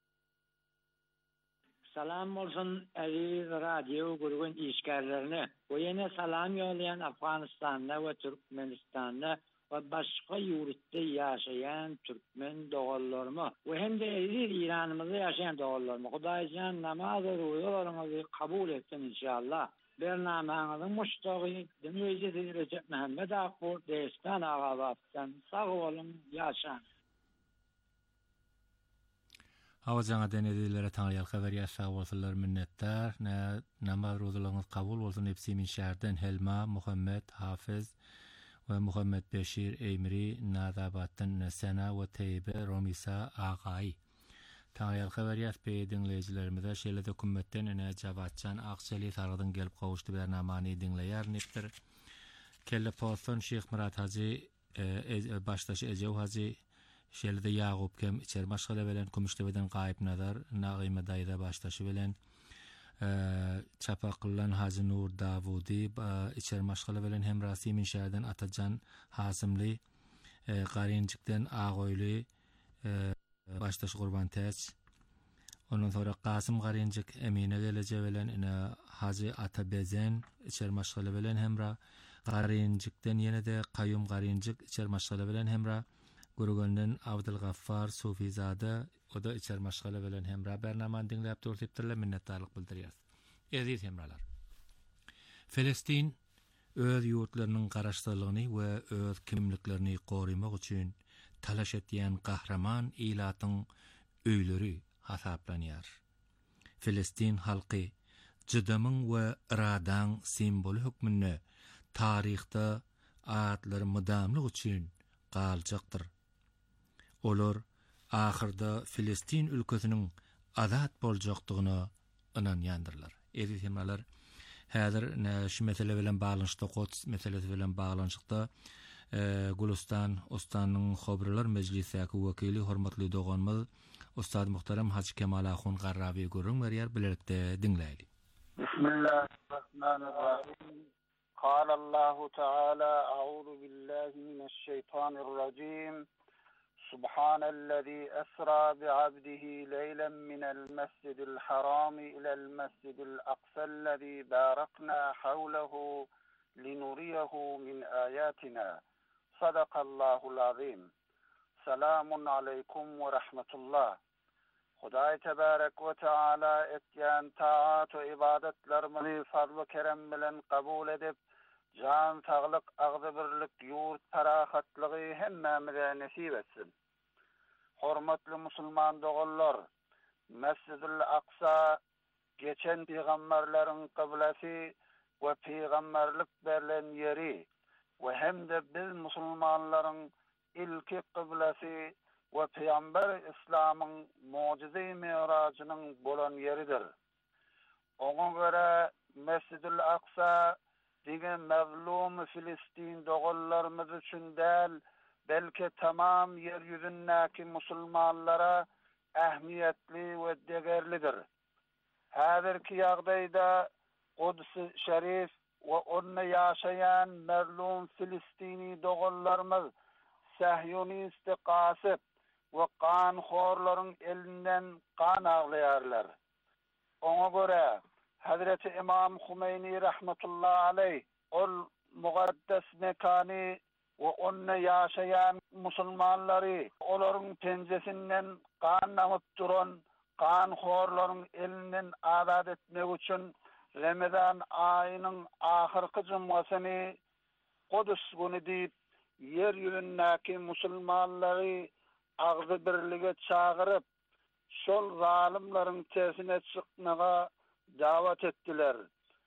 Salam olsun aziz radio gurgun işgallerine. Bu yine salam yollayan Afganistan'da ve Türkmenistan'da ve başka yurtta yaşayan Türkmen doğullarımı ve hem de aziz İran'ımızda yaşayan doğullarımı Hudaycan namazı ruhularınızı kabul etsin inşallah. Bernamağınızın muştağı dinleyicisi Recep Mehmet Akbur Destan Ağabap'tan sağ olun yaşayın. Havajaňa denedilere taňyal haber ýaşa bolsalar minnettar. Namaz rozalarynız kabul bolsun. Hepsimin şäherden Helma, Muhammed, Hafiz ve Muhammed Beşir Eymiri, Nazabat'tan Sena ve Teybe, Romisa Ağay. Taňyal haber ýaşa dinleýijilerimize şeýle dokumentden ene jabatçan Akçaly sargydan gelip gowuşdy bernamany dinleýär nipdir. Kelle poston Şeyh Murat Haji başdaşy Ejew Haji şeýle Ýagup kem içer maşgala bilen Kumuştebeden gaýyp nazar Nagyma daýda başdaşy bilen Çapaqyllan Haji Nur Davudi içer maşgala bilen hem Rasimin şäherden Atajan Hasimli Garinjikden Ağoýly başdaş Gurban Täç ondan sonra Kasım Garinjik Emine gelece bilen ine Haji Atabezen içer maşgala bilen hemra Garinjikden ýene de Qayyum Garinjik içer maşgala bilen hemra Gurgönden Abdul Gaffar Sufizade o da içer maşgala bilen hemra bernamany dinläp durupdyrlar minnetdarlyk bildirýär. Aziz hemralar. Filistin öz ýurtlarynyň garaşdyrlygyny we öz kimliklerini gorumak üçin talaş etýän kahraman ilatyň öýleri hasaplanýar. Filistin halky jydamyň we iradaň semboly hukmyny taryhda atlary mudamlyk üçin galjakdyr. Olar ahyrda Filistin ülkesiniň azat boljakdygyna inanýandyrlar. Aziz hemralar, häzir şu mesele bilen baglanşykda, Quds meselesi bilen baglanşykda Gulistan Ustanyň Hobralar Meclisidäki wekili hormatly doganymyz Ustad muhtaram Haji Kemal Ahun Garrawi görüň berýär, bilerikde dinläýli. Bismillahirrahmanirrahim. قال الله تعالى أعوذ بالله من الشيطان الرجيم سبحان الذي أسرى بعبده ليلا من المسجد الحرام إلى المسجد الأقصى الذي باركنا حوله لنريه من آياتنا صدق الله العظيم سلام عليكم ورحمة الله Hudaý tebarek we taala etýän taat we ibadetlerimizi fazl-ı kerem bilen kabul edip can saglyk, agzy birlik, ýurt parahatlygy hemmemize nesip etsin. Hormatly musulman dogallar, Mescid-ül Aqsa geçen peygamberlerin kıblesi ve peygamberlik verilen yeri ve hem de biz Müslümanların ilki kıblesi ve Peygamber İslam'ın mucize-i miracının bolan yeridir. Ona göre Mescid-ül Aksa digen mezlum Filistin doğullarımız için değil, belki tamam yeryüzündeki Müslümanlara ehmiyetli ve değerlidir. Hazırki yağdayda Kudüs-i Şerif ve onunla yaşayan mezlum Filistini doğullarımız Sahyonist kasıp ve kanxorların elinden kan ağlayarlar. Ona göre Hazreti İmam Hümeyni rahmetullahi aleyh ol mukaddes mekanı ve onunla yaşayan Müslümanları onların pençesinden kan namıp duran kanxorların elinden azat etmek için Ramazan ayının ahırkı cumhasını Kudüs günü deyip yeryüzündeki Müslümanları ağzı birliğe çağırıp şol zalimlerin tersine çıkmaya davet ettiler.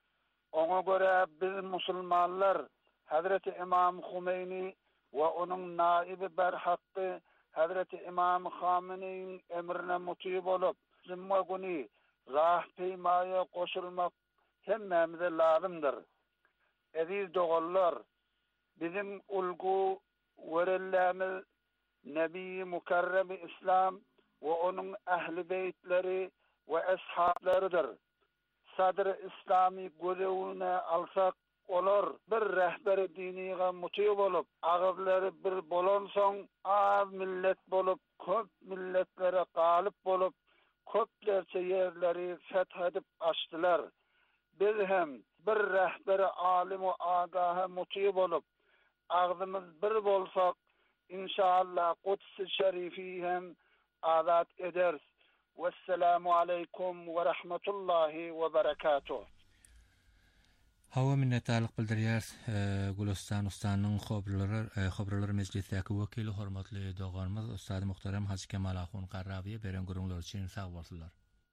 Ona göre biz Müslümanlar Hazreti İmam Hümeyni ve onun naibi berhakkı Hazreti İmam Hamene'nin emrine mutib olup Cuma günü rah peymaya koşulmak hemmemize lazımdır. Aziz doğullar, bizim ulgu verillerimiz Nebi Mukarrem-i İslam ve onun ehli beytleri ve eshablarıdır. Sadr-ı İslami görevine alsak olur, bir rehber-i diniye mutib olup, ağızları bir bolon son, az millet bolup, köp milletlere galip bolup, köplerce yerleri fethedip açtılar. Biz hem bir rehber-i alim ve agaha mutib olup, ağzımız bir bolsak, İnşallah Kudüs-i Şerifi hem azat ederiz. Vesselamu aleykum ve rahmetullahi ve berekatuhu. Hava minnetdarlyk bildirýär Gülistan ustanyň hobraları hobraları meclisdäki wekili hormatly doganymyz Ustad Muhtarem Haji Kemal Ahun Qarrabiýe beren gurullar üçin sag bolsunlar.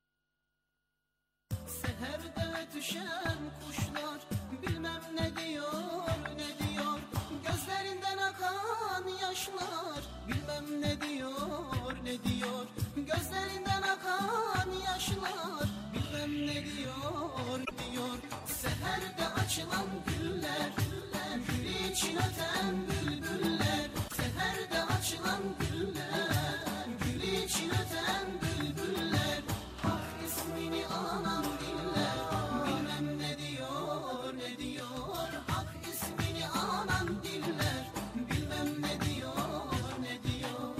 Seherde düşen kuşlar bilmem ne diyor, ne diyor. Gözlerinden akan yaşlar bilmem ne diyor, ne diyor. Gözlerinden akan yaşlar bilmem ne diyor, diyor. Seherde açılan güller, gül için öten bülbüller. Seherde açılan güller, gül için öten bülbüller. Hak ismini anan diller, bilmem ne diyor, ne diyor. Hak ismini anan diller, bilmem ne diyor, ne diyor.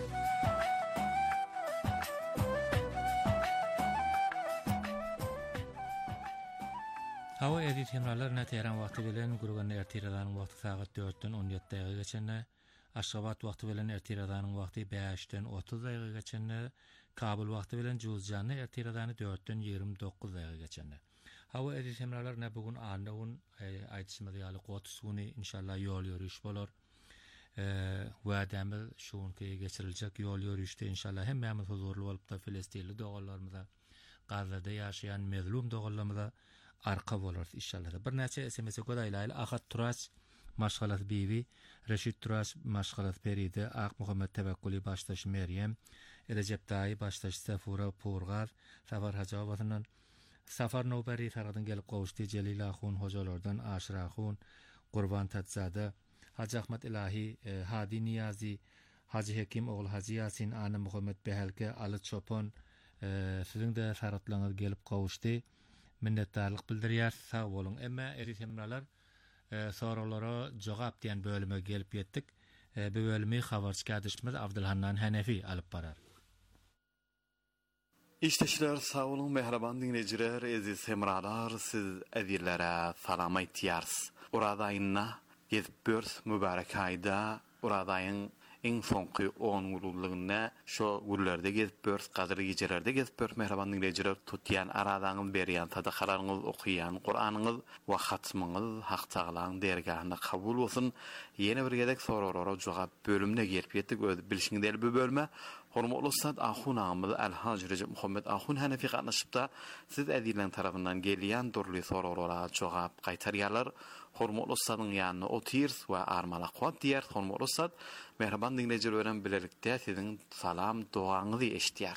Hava edit hemralarına Tehran vakti bilen Gurgan ertiradan vakti saat dörtten on yedi daqiqa geçenne, Aşgabat vakti bilen ertiradan vakti beşten otuz daqiqa geçenne, Kabul vakti bilen Juzjanny ertiradan dörtten yirmi dokuz daqiqa geçenne. Hava edit hemralarına bugün anawun aýtışmady ýaly Kudüs güni inşallah ýol ýörüş bolar. Wädämiz şuňky geçiriljek ýol ýörüşde inşallah hemmemiz huzurly bolup da Filistinli dogallarymyza, Gazada ýaşaýan mezlum dogallarymyza arka bolar inşallah. Bir näçe S M S godaýlaýly Ahat Turaç, Maşgalat Bibi, Reşit Turaç, Maşgalat Peride, Ak Muhammed Tevekkuli başdaş Meryem, Recep Tayyip başdaş Safura Purgar, Safar Hajawatynyň Safar Nobari taradan gelip gowuşdy Jelil Ahun hojalardan Aşir Ahun, Gurban Tatzada, Hacı Ahmet İlahi, e, Hadi Niyazi, Hacı Hekim oğul Hacı Yasin, Ana Muhammed Behelke, Ali Çopon, e, siziň de saratlaňyz gelip gowuşdy. Minnetdarlyk bildirýär, sag bolun. Emma erit hemralar e, soralara jogap diýen bölüme gelip ýetdik. E, bu bölümi habarçy adysmyz Abdulhannan Hanefi alyp barar. İşteşler sağ olun, mehraban dinleyiciler, eziz hemralar, siz edirlere salam aýtýarsy. Uradaýyna gezip börs mübarek ayda, uradaýyň en soňky on gurullygyna şo gurlerde gezip börs, gazyry gejelerde gezip börs mehraban dinleyiciler tutýan aradaňyz berýän sadakalaryňyz, okuýan Qur'anyňyz we hatmyňyz hak taglaryň dergahyna kabul bolsun. Ýene bir gedek soralara jogap bölümine gelip ýetdik. Öz bilişiňiz bu bölme Hormatly ustad ahun ağamız Alhaj Recep Muhammed ahun Hanefi gatnaşypda siz edilen tarapyndan gelýän durly soralara jogap gaýtarýarlar. Hormatly ustadyň ýanyna otyr we armala quat diýer. Hormatly ustad, mehriban dinleyijiler bilen bilelikde siziň salam duaňyzy eşitýär.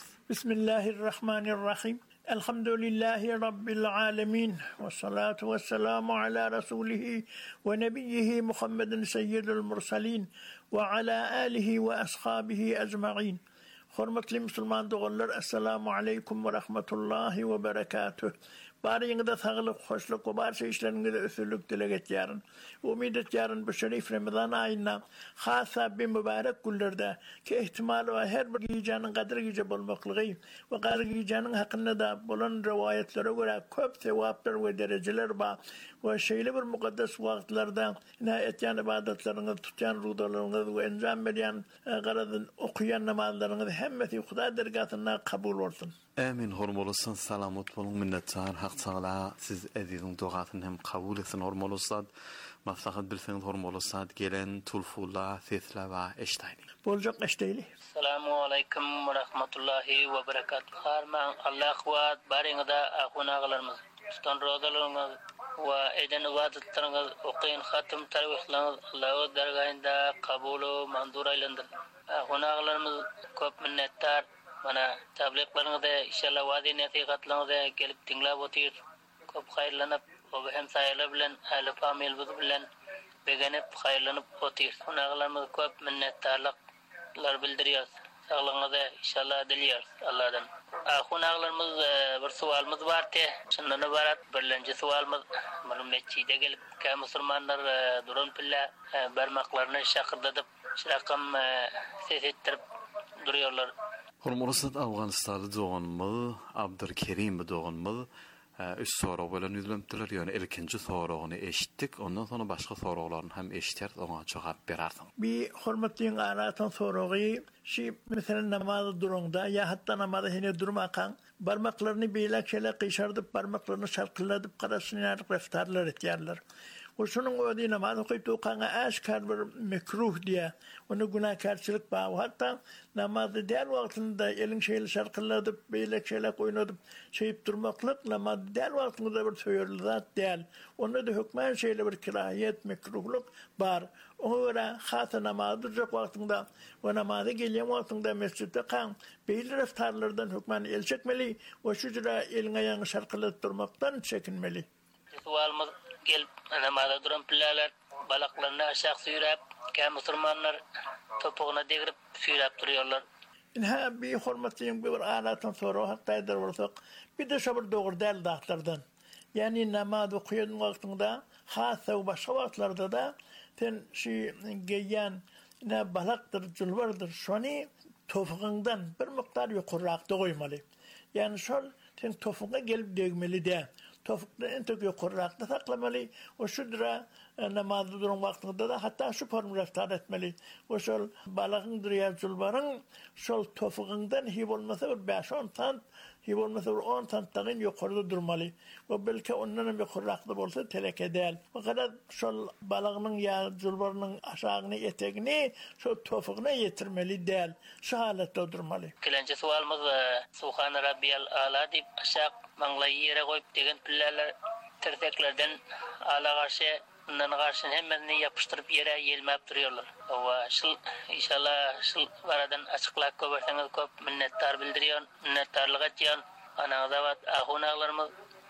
Bismillahirrahmanirrahim. Elhamdülillahi Rabbil alemin. Ve salatu ve selamu ala Resulihi ve nebiyyihi Muhammedin seyyidil mursalin ve ala alihi ve ashabihi ecma'in. Hormatly Müslüman dogallar, assalamu aleykum ve rahmetullahi ve berekatuh. Bari ýyňyda saglyk, hoşluk we barşa işleriňizde ösürlük dilek etýärin. Umid etýärin bu şerif Ramazan aýyna hasa bir mübarek günlerde ki ihtimal we her bir gijanyň gadry gije bolmaklygy we gadry gijanyň hakynda da bolan riwayetlere görä köp sevaplar we derejeler bar we şeýle bir mukaddes wagtlarda ina etýän ibadetleriňizi tutýan rudalaryňyzy we enjam berýän garadyn okuyan namazlaryňyzy hemmesi Huda dergatyna kabul bolsun. Amin. Hormolsan salamat bolun, minnettar. Haq sağla siz eziziň duasyny hem kabul etsin. Hormolsan maslahat bilseňiz hormolsan gelen tulfulla sesle we eştaýly. Boljak eştaýly. Assalamu alaykum we rahmatullahi we berekatuh. Harman Allah quwat baryňyda ahunaglarymyz. Stan rodalaryňyz we eden ibadetleriniz okuyun hatym tarwihleriniz Allahu dergahynda kabulu mandur aýlandyr. Ahunaglarymyz köp minnettar. Mana tabliqlaryňyzda inşallah wadi nasihatlaryňyzda gelip dinläp otyr. Köp haýrlanyp, o hem saýlar bilen, äli famil bilen begenip haýrlanyp otyr. Onaglarymyz köp minnettarlyklar bildirýär. Saglygyňyzda inşallah dilýär Allahdan. Ahunaglarymyz bir sualymyz barty. Şundan ibarat birinji sualymyz mana meçide gelip ka musulmanlar duran pilla barmaklaryny şakyrdyp, şirakam ses ettirip durýarlar. Hormolsat Afganistan'da doğanmı, Abdülkerim doğanmı, üç soru bilen yüzlemdiler. Yani ilkinci soruny eşitdik. Ondan sonra başka sorularını hem eşiter, ona cevap berersin. Bir hormatlyň aratan sorugy, şi mesela namaz durumda ya hatta namazda hene durmakan barmaklaryny beýle şele qyşardyp, barmaklaryny şarkıladyp garaşynyň reftarlar etýärler. O şunun ödi namaz okuyup okaňa aşkar bir mekruh diye onu günahkarçılık bar. Hatta namazda diğer wagtynda eliň şeýle şarkıladyp beýle şeýle oýnadyp şeýip durmaklyk namazda diğer wagtynda bir söýürli zat diýil. Onda da hükmen şeýle bir kirayet mekruhluk bar. Ona göre hasa namazda jok wagtynda we namaza gelýän wagtynda mesçitde kan beýle reftarlardan hükmen el çekmeli we şu jura eliň aýagyny şarkıladyp durmakdan çekinmeli. Sualymyz gelip namaza duran pillalar balaklaryny aşağı süýräp, kä musulmanlar topugyna degirip süýräp durýarlar. Inha bir hormatlyň bir alatan soru haýtaýdyr bolsak, bir de şabir dogry däl dagtlardan. Yani namaz okuyan wagtynda, hasa we başga wagtlarda da sen şu geýän ne balakdyr, julbardyr, şony topugyňdan bir miktar ýokurrak goýmaly. Yani şol sen topugyna gelip degmeli de. Tofukda en çok yukarıda saklamalı. O şudra namazda duran vaktinde de hatta şu formu reftar etmeli. O şol balağın duruyar zulbarın şol tofuğundan hiv olmasa bir beş on tant, hiv olmasa bir on tantların yukarıda durmalı. O belki ondan yukarıda olsa teleke değil. O kadar şol balağının ya zulbarının aşağını eteğini şol tofuğuna yetirmeli değil. Şu halette durmalı. Kilenci sualımız Subhane Rabbiyal Ala deyip aşağı manglayı yere koyup degen pillerler terteklerden ala karşı ondan karşı hemmesini yapıştırıp yere yelmep duruyorlar. Ova şıl inşallah şıl varadan açıklak köberteniz köp minnettar bildiriyor, minnettarlık etýän. Anağda vat ahunaglarymyz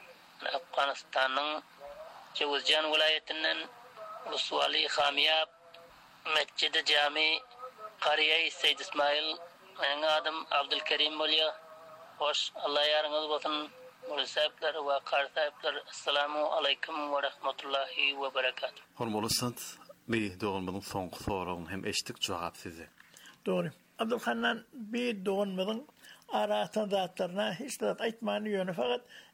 Afganistan'ın Cevizcan vilayetinden Uswali Hamiyab Mescid-i Cami Qariya Seyyid İsmail meňe adym Abdülkerim bolýar. Hoş Allah ýarňyz bolsun. Mursaplar ve qarsaplar. Assalamu alaykum ve rahmetullahi ve berekatuh. Hormolsat bir doğanmyň soňky sorugyny hem eşitdik jogap size. Doğru. Abdülhannan bir doğanmyň aratan zatlaryna hiç zat aýtmany ýöne fakat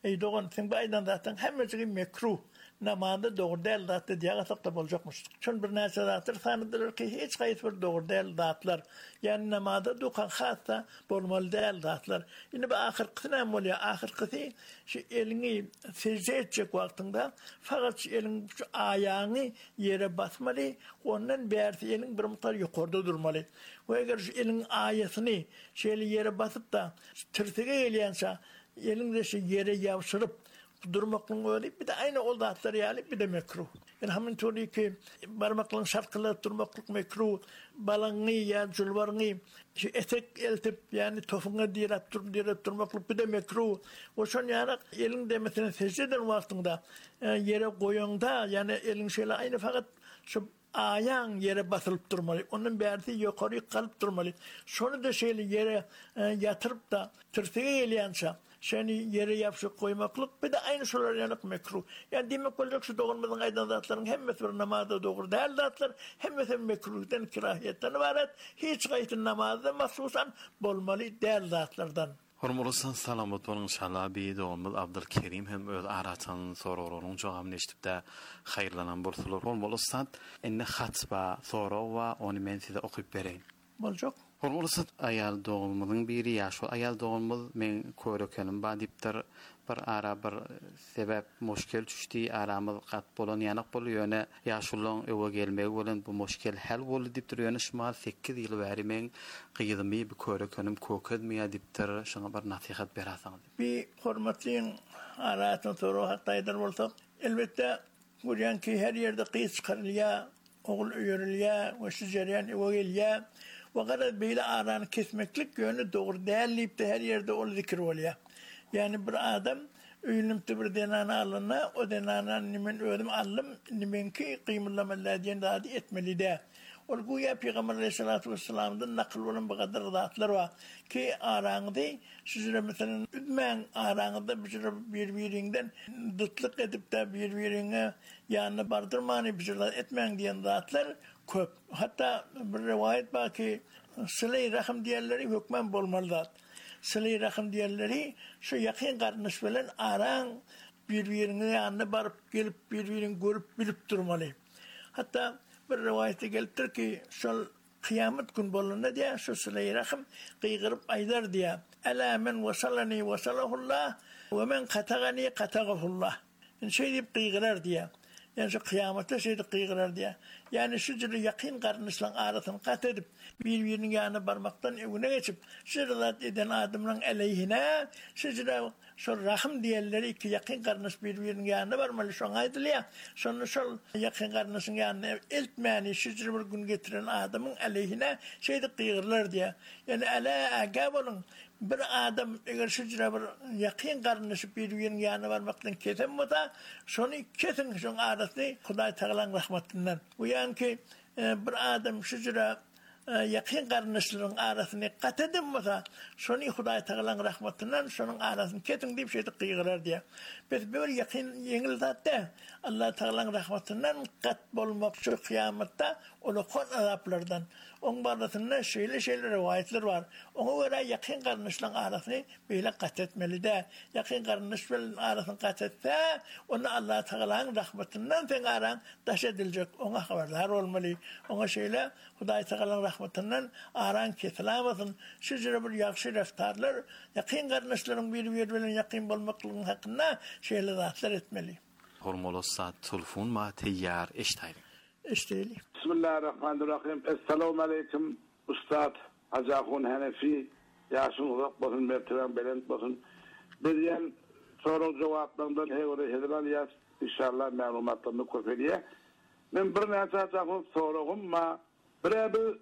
Ey doğan sen baydan zaten hemmesi mekruh. Namazda doğru değil zatı diye asakta bolacakmış. Şun bir näçe zatlar sanıdırlar ki hiç kayıt bir doğru değil zatlar. Yani namazda dukan hassa bolmalı değil zatlar. Yine bu ahirkisi ne oluyor? Ahirkisi şu elini secde edecek vaktinde fakat şu elin şu ayağını yere basmalı. Ondan bersi elin bir miktar yukarıda durmalı. Ve eğer şu elin ayasını şöyle yere basıp da tırtığa geliyorsa elin de şu yere yavşırıp durmaklığın öyle bir de aynı oldu hatları yani bir de mekruh. Yani hemen tabii ki barmaklığın şarkılar durmaklık mekruh, balangı ya zulvarını şu etek eltip yani tofuna dirap dur dirap durmaklık bir de mekruh. O son yani elin de mesela secdeden vaktinde yere koyunda yani elin şöyle aynı fakat şu ayağın yere basılıp durmalı. Onun berdi yukarı kalıp durmalı. Sonra da şöyle yere yatırıp da tırtığa geliyorsa seni yere yapışıp koymaklık bir de aynı sorular yanık mekruh. Yani demek olacak şu doğulmadan aydan zatların hemmesi bir namazda doğru değil zatlar hemmesi mekruhten kirahiyetten varet hiç gaytin namazda mahsusan bolmalı değil zatlardan. Hormulusan salamat olun inşallah bir doğumuz Abdülkerim hem öz araçan sororunun cevabını eşitip de hayırlanan bursulur. Hormulusan enne hatba soru ve onu men size okuyup vereyim. Bolacak. Hormulusan ayal doğumuzun biri yaşu ayal doğumuz men körökenim badiptir bir ara bir sebep müşkel düştü aramız kat bolan yanık bolu yöne yaşulun eve gelmek bolan bu müşkel hal bolu diptir yöne şmal sekiz yıl beri men qıydımy bir körökenim kökedmiya diptir şuna bir nasihat berasan. Bir hormatlyň aratyn soru hataydan bolsa elbette buryan ki her yerde qıyıs çıkarılya oğul öýürilya we şu jaryan eve gelýä ve garat beýle aranı kesmeklik yönü doğru değerleyip de her yerde ol zikir bolýar. Yani bir adam öýünümde bir denana alına o denana nimen ödüm alım nimenki kıymıllamalar diyen dadi etmeli de. Ol güya Peygamber Aleyhissalatu vesselam'dan nakıl olan bu kadar zatlar var ki arağıda sizlere mesela üdmen arağıda birbirinden dıtlık edip de birbirine yanına bardırmanı bizler etmen diyen zatlar köp. Hatta bir rivayet var ki sıla-i rahim diyenleri hükmen bolmalı zat. Sıla-i rahim diyenleri şu yakın kardeş bilen aran birbirine yanına barıp gelip birbirini görüp bilip durmalı. Hatta bir rivayette geltir ki şu kıyamet gün bolunda diye şu sıla-i rahim kıygırıp aydar diye Ela men vasalani vasalahullah ve men katagani katagahullah. Yani şey deyip kıygırar diye. Yani şu kıyamette şeyde kıygırar diye. Yani şu cürü yakın kardeşlerin arasını kat edip birbirinin yanına barmaktan evine geçip şırılat eden adamların aleyhine şu cürü şu rahim diyenleri iki yakın kardeş birbirinin yanına barmalı şu aydılıyor. Sonra şu yakın kardeşin yanına eltmeyeni şu cürü bir gün getiren adamın aleyhine şeyde kıygırlar diye. Yani ala agab olun. Bir adam eğer şu cürü bir yakın kardeş birbirinin yanına barmaktan kesen mi da şunu kesin şu arasını Huday Teala'nın rahmetinden. Bu yani ki bir adam şu cürü yakın kardeşlerin arasını kat edinmese şunu Huday Teala'nın rahmetinden şunun arasını kesin deyip şeyde kıygırar diye. Biz böyle yakın yengil zaten Allah Teala'nın rahmetinden kat bulmak şu kıyamette onu kon azaplardan. Onun arasında şöyle şeyler rivayetler var. Ona göre yakın kardeşlerin arasını böyle kat etmeli de. Yakın kardeşlerin arasını kat etse onu Allah Teala'nın rahmetinden sen aran taş edilecek. Ona haberdar olmalı. Ona şöyle Huday Teala'nın rahmetinden aran kesilamasın. Şu cürü bir yakşı reftarlar yakın kardeşlerin birbirine yakın bulmaklığın hakkında şeyler zatlar etmeli. Hormolosa telefon ma teyyar eştaylı. İşteyli. Bismillahirrahmanirrahim. Esselamu aleyküm. Ustad Hacakun Hanefi. Yaşın uzak basın, merteben belent basın. Bir yan sorun cevaplarından hevre hediran yaz. İnşallah malumatlarını köpeliye. Ben bir neyse Hacakun sorun ma bir ebi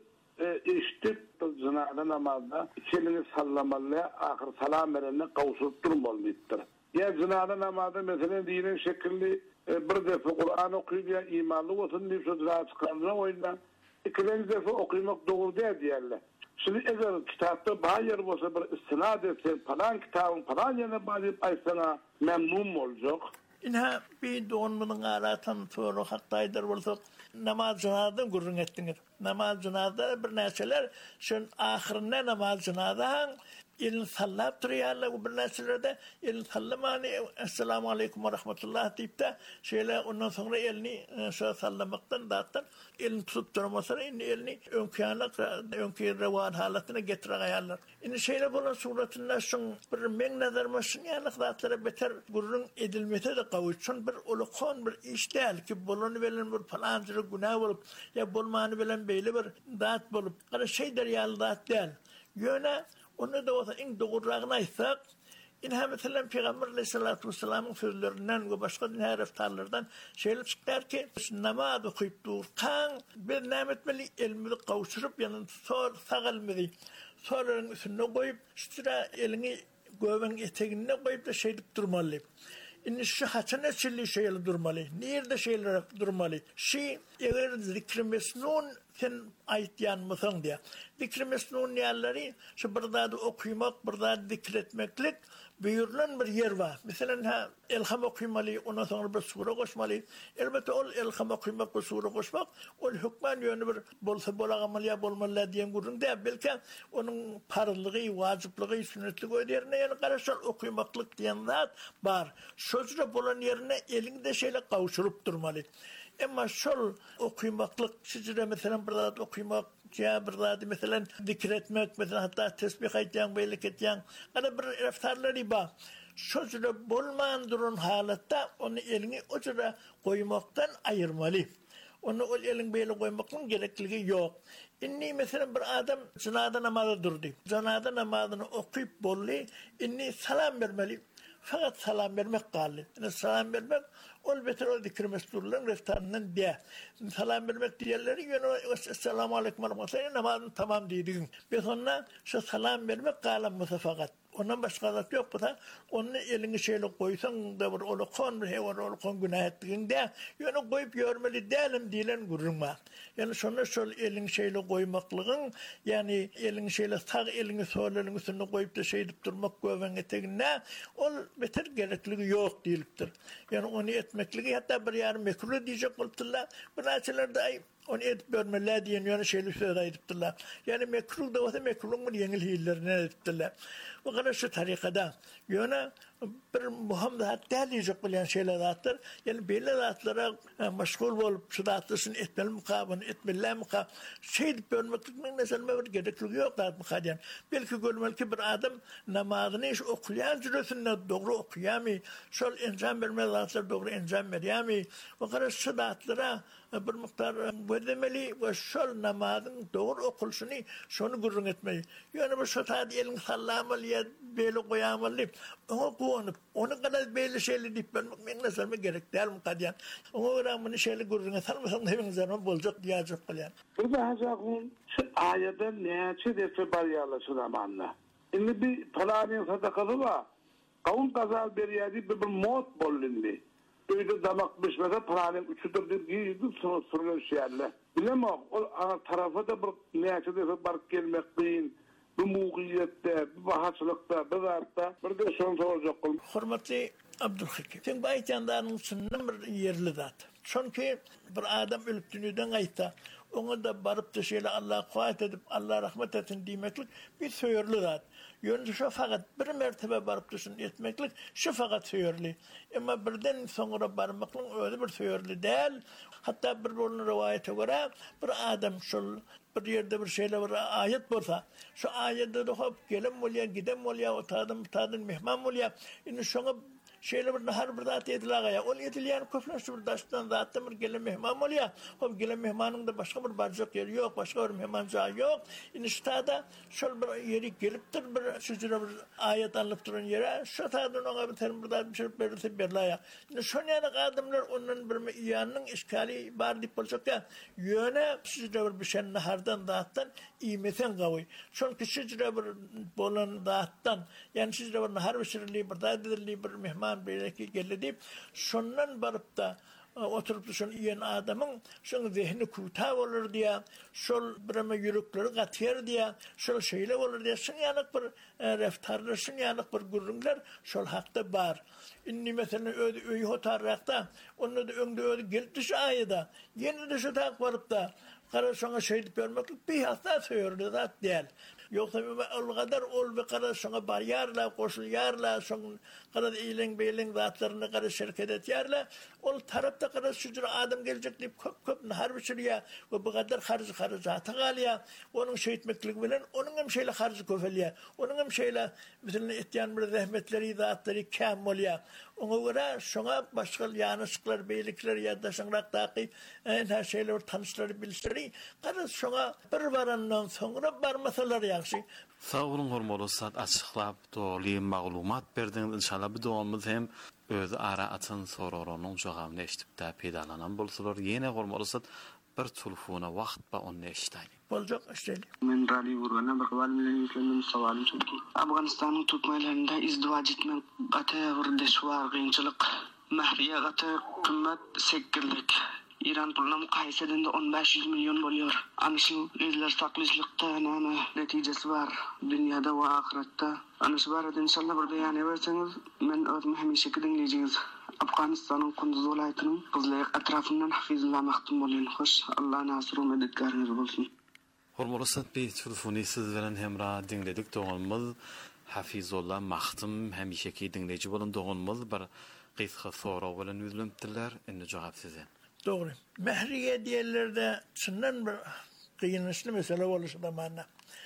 iştip zınada namazda içelini sallamalıya ahir salam verenine kavuşup durmalıdır. Ya zınada namazda mesela dinin şekilli bir defa Kur'an okuyup imanlı olsun deyip sözler çıkarına oyundan ikinci defa okuymak doğru değil diyorlar. Şimdi eğer kitapta bazı olsa bir istinad etsen falan kitabın falan yerine bazı aysana memnun olacak. İnha bir doğumunun aratan soru haktaydır olsa namaz canadan gurrun ettiniz. Namaz canada bir neçeler şun ahirinde namaz canadan elin sallap duruyorlar bu birleşilerde elin sallamani esselamu aleyküm ve rahmetullah deyip de şeyle ondan sonra elini şöyle sallamaktan dağıttan elini tutup durmasına indi elini önküyanlık önküyan revan halatına getirayarlar. Indi şeyle bulan suratında şun bir men nazarmasın yanlık dağıtlara beter gururun edilmete de kavuşsun bir olukon bir iş değil ki bulanı veren bir falancırı günah olup ya bulmanı veren beyli bir dağıt bulup kada şey deryalı dağıt değil. Yöne onu da olsa en doğurrağına aysak in ha mesela Peygamber Aleyhissalatu vesselam'ın sözlerinden ve başka din heriftarlardan şeyler çıkar ki namaz okuyup durkan bir nametmeli elmi kavuşturup yanın sor sağalmedi. Sorun üstüne koyup sıra elini göğün eteğine koyup da şeylik durmalı. İnni şu haçana çilli şeyler durmalı. Nerede şeyler durmalı? Şey eğer zikr mesnun sen ayetyan mısın diye. Zikr mesnun yerleri şu burada okuymak, burada zikretmeklik buyurulan bir yer var. Mesela ha elham okuymalı, ondan sonra bir sure koşmalı. Elbette ol elham okuymak ve sure koşmak ol hükmen yönü bir bolsa bolağamalı ya bolmalı diyen gurun değil. Belki onun parılığı, vacipliği, sünnetliği öderine yani karışır okuymaklık diyen zat var. Sözde bulan yerine elinde şeyle kavuşurup durmalı. Ama şol okuymaklık, sizce mesela bir zat okuymak, ya bir zat mesela zikretmek, mesela hatta tesbih etyen, beylik etyen, ana bir reftarları var. Sözde bulman durun halatta onu elini o sıra koymaktan ayırmalı. Onu o elin beyle koymaktan gerekliliği yok. İnni mesela bir adam cenazı namazı durdu. Cenazı namazını okuyup bollu, inni salam vermeli. Fakat salam vermek kaldı. Yani salam vermek ol beter o zikr mesturların reftarından diye. Salam vermek diğerleri yönü esselamu aleyküm ve rahmetullah namazın tamam dediğin. Ve sonra şu salam vermek kalanması fakat. Ondan başka zat yok bu da. Onun elini şeyle koysan da bir olukon bir hevan olukon günah ettiğin de yönü koyup görmeli değilim diyen gururma. Yani sonra şöyle elini şeyle koymaklığın yani elini şeyle sağ elini sol elini üstüne koyup da şey edip durmak göven eteğine ol beter gerekliliği yok değildir. Yani onu etmekliği hatta bir yarım mekruh diyecek oldular. Bu naçelerde ay onu edip görmeler diyen yani şeyli söyle ediptirler. Yani mekruh da olsa mekruhun yengil hillerini ediptirler. O kadar şu tarikada yani bir muham hatta diyecek bilen şeyler dağıtır. Yani böyle dağıtlara meşgul olup şu dağıtırsın etmeli mukabını, etmeli mukabını şey edip görmeklikten mesela bir gerekliği yok dağıtmak diyen. Belki görmeli ki bir adam namazını iş okuyan cürüsünde doğru okuyamıyor. Şöyle insan vermeli dağıtlar doğru insan veriyamıyor. O kadar şu dağıtlara bir miktar ödemeli ve şöyle namazın doğru okuluşunu şunu gurrun etmeyi. Yani bu şu tadı elin sallamalı ya böyle koyamalı. Onu kuanıp, onu kadar böyle şeyle deyip ben nasıl gerek değil mi kadiyan. Onu ramını şeyle gurrun etalmasam da hemen zaman bolacak diyecek kalayan. Bu da hazakun şu ayeten neçe defa bariyala suramanla. Şimdi bir falanın sadakalı var. Kavun kazal beriyadi bir mot bollindi. Öyle damak pişmese paranın üçüdür bir giydi sonra sürüyor şeylerle. Bilemem o ana tarafa da bir neçe defa barıp gelmek kıyın. Bu muğiyette, bu bahaçılıkta, bu zartta bir de son soracak. Hürmetli Abdülhakim. Sen bu ayetyandarının sınırın bir yerli zat. Çünkü bir adam ölüp dünyadan ayta. Onu da barıp da şeyle Allah'a kuvvet edip Allah rahmet etsin demeklik bir söyürlü zat. Yönü şu fakat bir mertebe barıp dışın etmeklik şu fakat söyürlü. Ama birden sonra barmaklık öyle bir söyürlü değil. Hatta bir onun rivayete göre bir adam şu bir yerde bir şeyle bir ayet olsa şu ayette de hop gelin molya giden molya otadın otadın mehman molya ini şuna şeyle bir nahar bir zat edilağa ya ol edilen köfleş bir daştan zaten bir gelen mehman molya hop gelen mehmanın da başka bir barcak yeri yok başka bir mehman cağı yok ini ştada şöyle bir yeri geliptir bir şucura bir ayet anlıp duran yere şu tadın ona bir terim bir zat bir şey verirse berlaya ini şöyle adamlar onun bir iyanın işgali var deyip olacak ya yöne şucura bir şey nahardan dağıttan iymeten kavuy çünkü şucura bir bolan dağıttan yani şucura bir nahar bir bir dağıt edildiği bir mehman belki geldi deyip şundan barıp da oturup da şunu yiyen adamın şunu zihni kuta olur diye şol bireme yürükleri katıyor diye şol şeyle olur diye şun yanık bir reftarlar şun yanık bir gurrunlar şol hakta var. İnni mesela öyle öyle hotarrakta onu da önde öyle gelip dışı ayıda yeni de şu tak varıp da kara şuna şehit görmek bir hasta söylüyor da değil. Yoksa ol kadar ol bir kadar sonra baryarla, koşulyarla, sonra kadar iyilen beylen zatlarına kadar şirket etiyarla, ol tarafta kadar şucur adam gelecek deyip köp köp harbi sürüya ve bu kadar harcı harcı atı kalıyor. Onun şey etmeklik bilen, onun hem şeyle harcı köfeliyor. Onun hem şeyle bütün etyan bir rahmetleri, zatları kam oluyor. Ona göre şuna başka yanlışlıklar, beylikler ya da şunraktaki en her şeyler tanışları, bilişleri kadar şuna bir varandan sonra barmasalar yakşı. Sağ olun hormolu saat açıklap doğru maglumat berdiniz inşallah bu doğumuz hem öz ara atın sororunun cevabını eşitip de peydalanan bolsalar yine hormolu saat bir telefona vaqt ba onu eşitayım. Bolacak işte. Men rali vurgana bir kıval bilen yüklendim savalim çünkü Afganistan'ın tutmaylarında izdivac etmek gata bir deşvar kıyınçılık mahriye gata kımmet sekirlik İran puluna mukayese edildiğinde on beş yüz milyon buluyor. Anışıl izler saklışlıkta ana neticesi var. Dünyada ve ahirette. Anışı var edin inşallah bir beyan ederseniz men özümü hemişe dinleyeceğiz. Afganistan'ın Kunduz vilayetinin Kızılayık etrafından hafizullah mahtum oluyor. Hoş Allah nasır ve medetkarınız olsun. Hormolu saat bir telefonu siz veren hemra dinledik doğulmaz. Hafizullah mahtum hemişe ki dinleyici olun doğulmaz. Bir qisqa soru olan yüzlümtüler. Enne cevap size. Doğru. Mehriye diyellerde şundan bir kıyınışlı mesele oluşu da manna.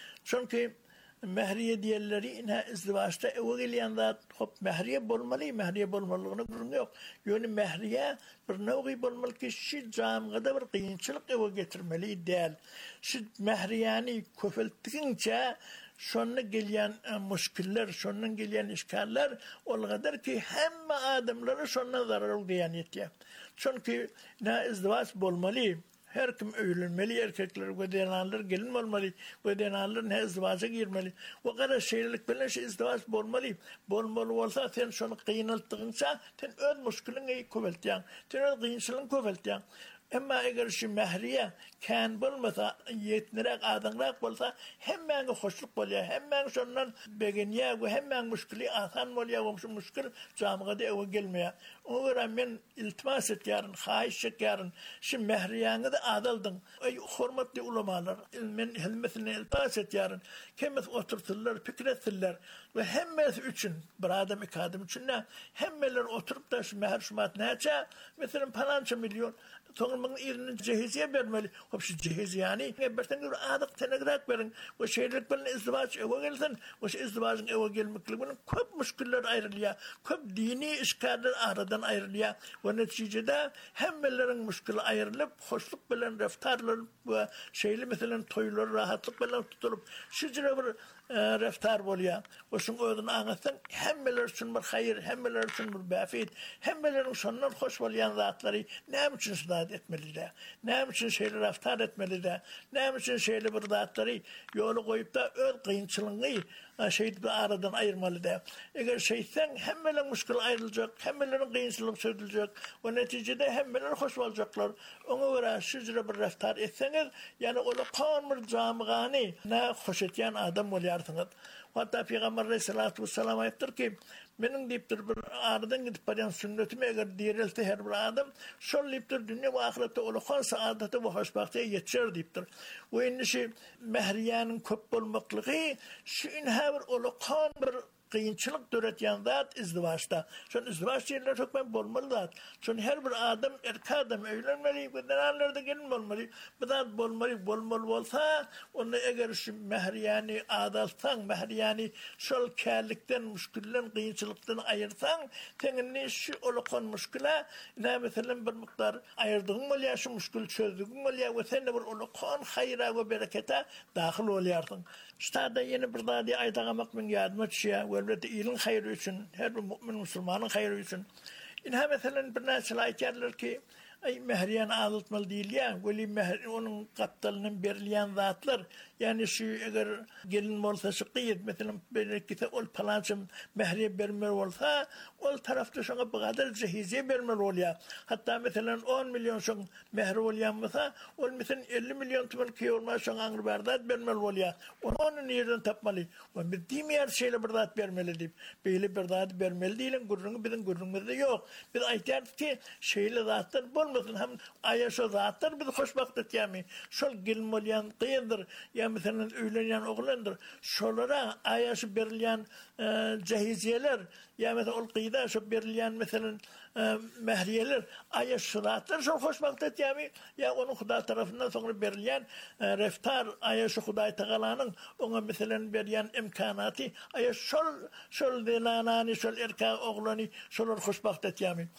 Çünkü mehriye diyelleri ina izdivaçta eve geliyanda hop mehriye bolmalı, mehriye bolmalılığını görünüyor yok. Yani mehriye bir nevi bolmalı ki şu camgada bir kıyınçılık eve getirmeli değil. Şu mehriyani köfelttiğince şonuna gelen müşkiller, şonuna gelen işgaller ol kadar ki hem adamları şonuna zarar olgayan yetiyor. Çünkü ne izdivaç bolmalı, her kim evlenmeli, erkekler gödenanlar gelin olmalı, gödenanlar ne izdivaca girmeli. O kadar şeylik bilen şey izdivaç bolmalı. Bolmalı olsa sen şunu kıyınılttığınsa sen öz müşkülünü köveltiyan, sen öz kıyınçılığını köveltiyan. Ama eğer şu mehriye kan bulmasa, yetnerek adamlar olsa hemen hoşluk oluyor. Hemen şundan begeniye ve hemen müşkili asan oluyor. Şu müşkil camgada eve gelmiyor. O yüzden ben iltimas et yarın, hayiş et yarın. Şu mehriyanı da adaldın. Ey hürmetli ulamalar, ilmin hilmetine iltimas et yarın. Kemet oturturlar, fikrettirler. Ve hemmesi için, bir adam iki adam için ne? Hemmeler oturup da şu meher şumat neyse, mesela palanca milyon, sonra bunun irini cehiziye vermeli. Hop şu cehiz yani, berten gibi adık tenegrat verin. O şeylik bilin izdivaç eve gelsin. O şu izdivacın eve gelmeklik bilin köp müşküller ayrılıyor. Köp dini işgaller aradan ayrılıyor. Ve neticede hemmelerin müşkülü ayrılıp, hoşluk bilen reftarlar ve şeyli mesela toylar rahatlık bilen tutulup, şücre bir reftar oluyor. O şun ödün anlatsan hemmeler için bir hayır, hemmeler için bir bafit, hemmelerin sonundan hoş olayan zatları ne için sıdat etmeli de, ne için şeyle reftar etmeli de, ne için şeyle bir zatları yolu koyup da öz kıyınçılığını şeyi bir aradan ayırmalı da. Eğer şeysen hemmelerin müşkül ayrılacak, hemmelerin kıyınçılığı söyleyecek, o neticede hemmeler hoş olacaklar. Ona göre şücre bir reftar etseniz, yani ola kanmır camgani ne hoş eten adam oluyor. Hatta Peygamber Aleyhisselatü Vesselam ayıptır ki benim deyiptir bir aradan gidip baren sünnetime eğer diyerilse her bir adam şol deyiptir dünya ve ahirette olukhan saadete ve hoşbahtaya yetişer deyiptir. O indişi mehriyanın köp olmaklığı şu inha bir olukhan bir kıyınçılık döretiyen zat izdivaçta. Şun izdivaç yerler çok ben bolmalı zat. Şun her bir adam, erkek adam evlenmeli, bu denanlarda gelin bolmalı. Bu zat bolmalı, bolmalı olsa, onu eğer şu mehriyani adalsan, mehriyani şol kârlikten, müşkülden, kıyınçılıktan ayırsan, senin şu olukon müşküle, ne mesela bir miktar ayırdığın oluyor, şu müşkül çözdüğün oluyor, ve sen de bir olukon hayra ve berekete dahil oluyorsun. İşte da yeni bir daha diye aytağamak min yardıma düşüyor. Velbette iyiliğin hayrı için, her bir mümin Müslümanın hayrı için. İnha mesela bir nasıl ayetlerler ki, ay mehriyan ağlatmalı değil ya, veli mehr, onun kaptalının berliyen zatlar, yani şu eğer gelin olsa şu kıyıt, mesela belki ol palancım mehriye vermeli olsa, ol tarafta şuna bu kadar cehiziye vermeli oluyor. Hatta mesela on milyon şun mehri oluyor mesela, ol mesela elli milyon tümel ki olmaz şun angır berdat vermeli oluyor. Onu onun yerden tapmalı. O bir diğer şeyle berdat vermeli deyip, böyle berdat vermeli değil, gurrunu bizim gurrumuzda yok. Biz ayetler ki şeyle zatlar bol مثلا هم آية شذاتر بده خوشبخت تيامي شل قلموليان قيندر يا مثلا أوليان أغلندر شلرا آية شبرليان جهيزيلر يا مثلا القيدة شبرليان مثلا مهريلر آية شذاتر شل خوشبخت تيامي يا أنو خدا طرفنا ثم برليان رفتار آية شخداي تغلانن أنو مثلا بريان إمكاناتي آية شل شل دلاناني شل إركا أغلاني شل خوشبخت تيامي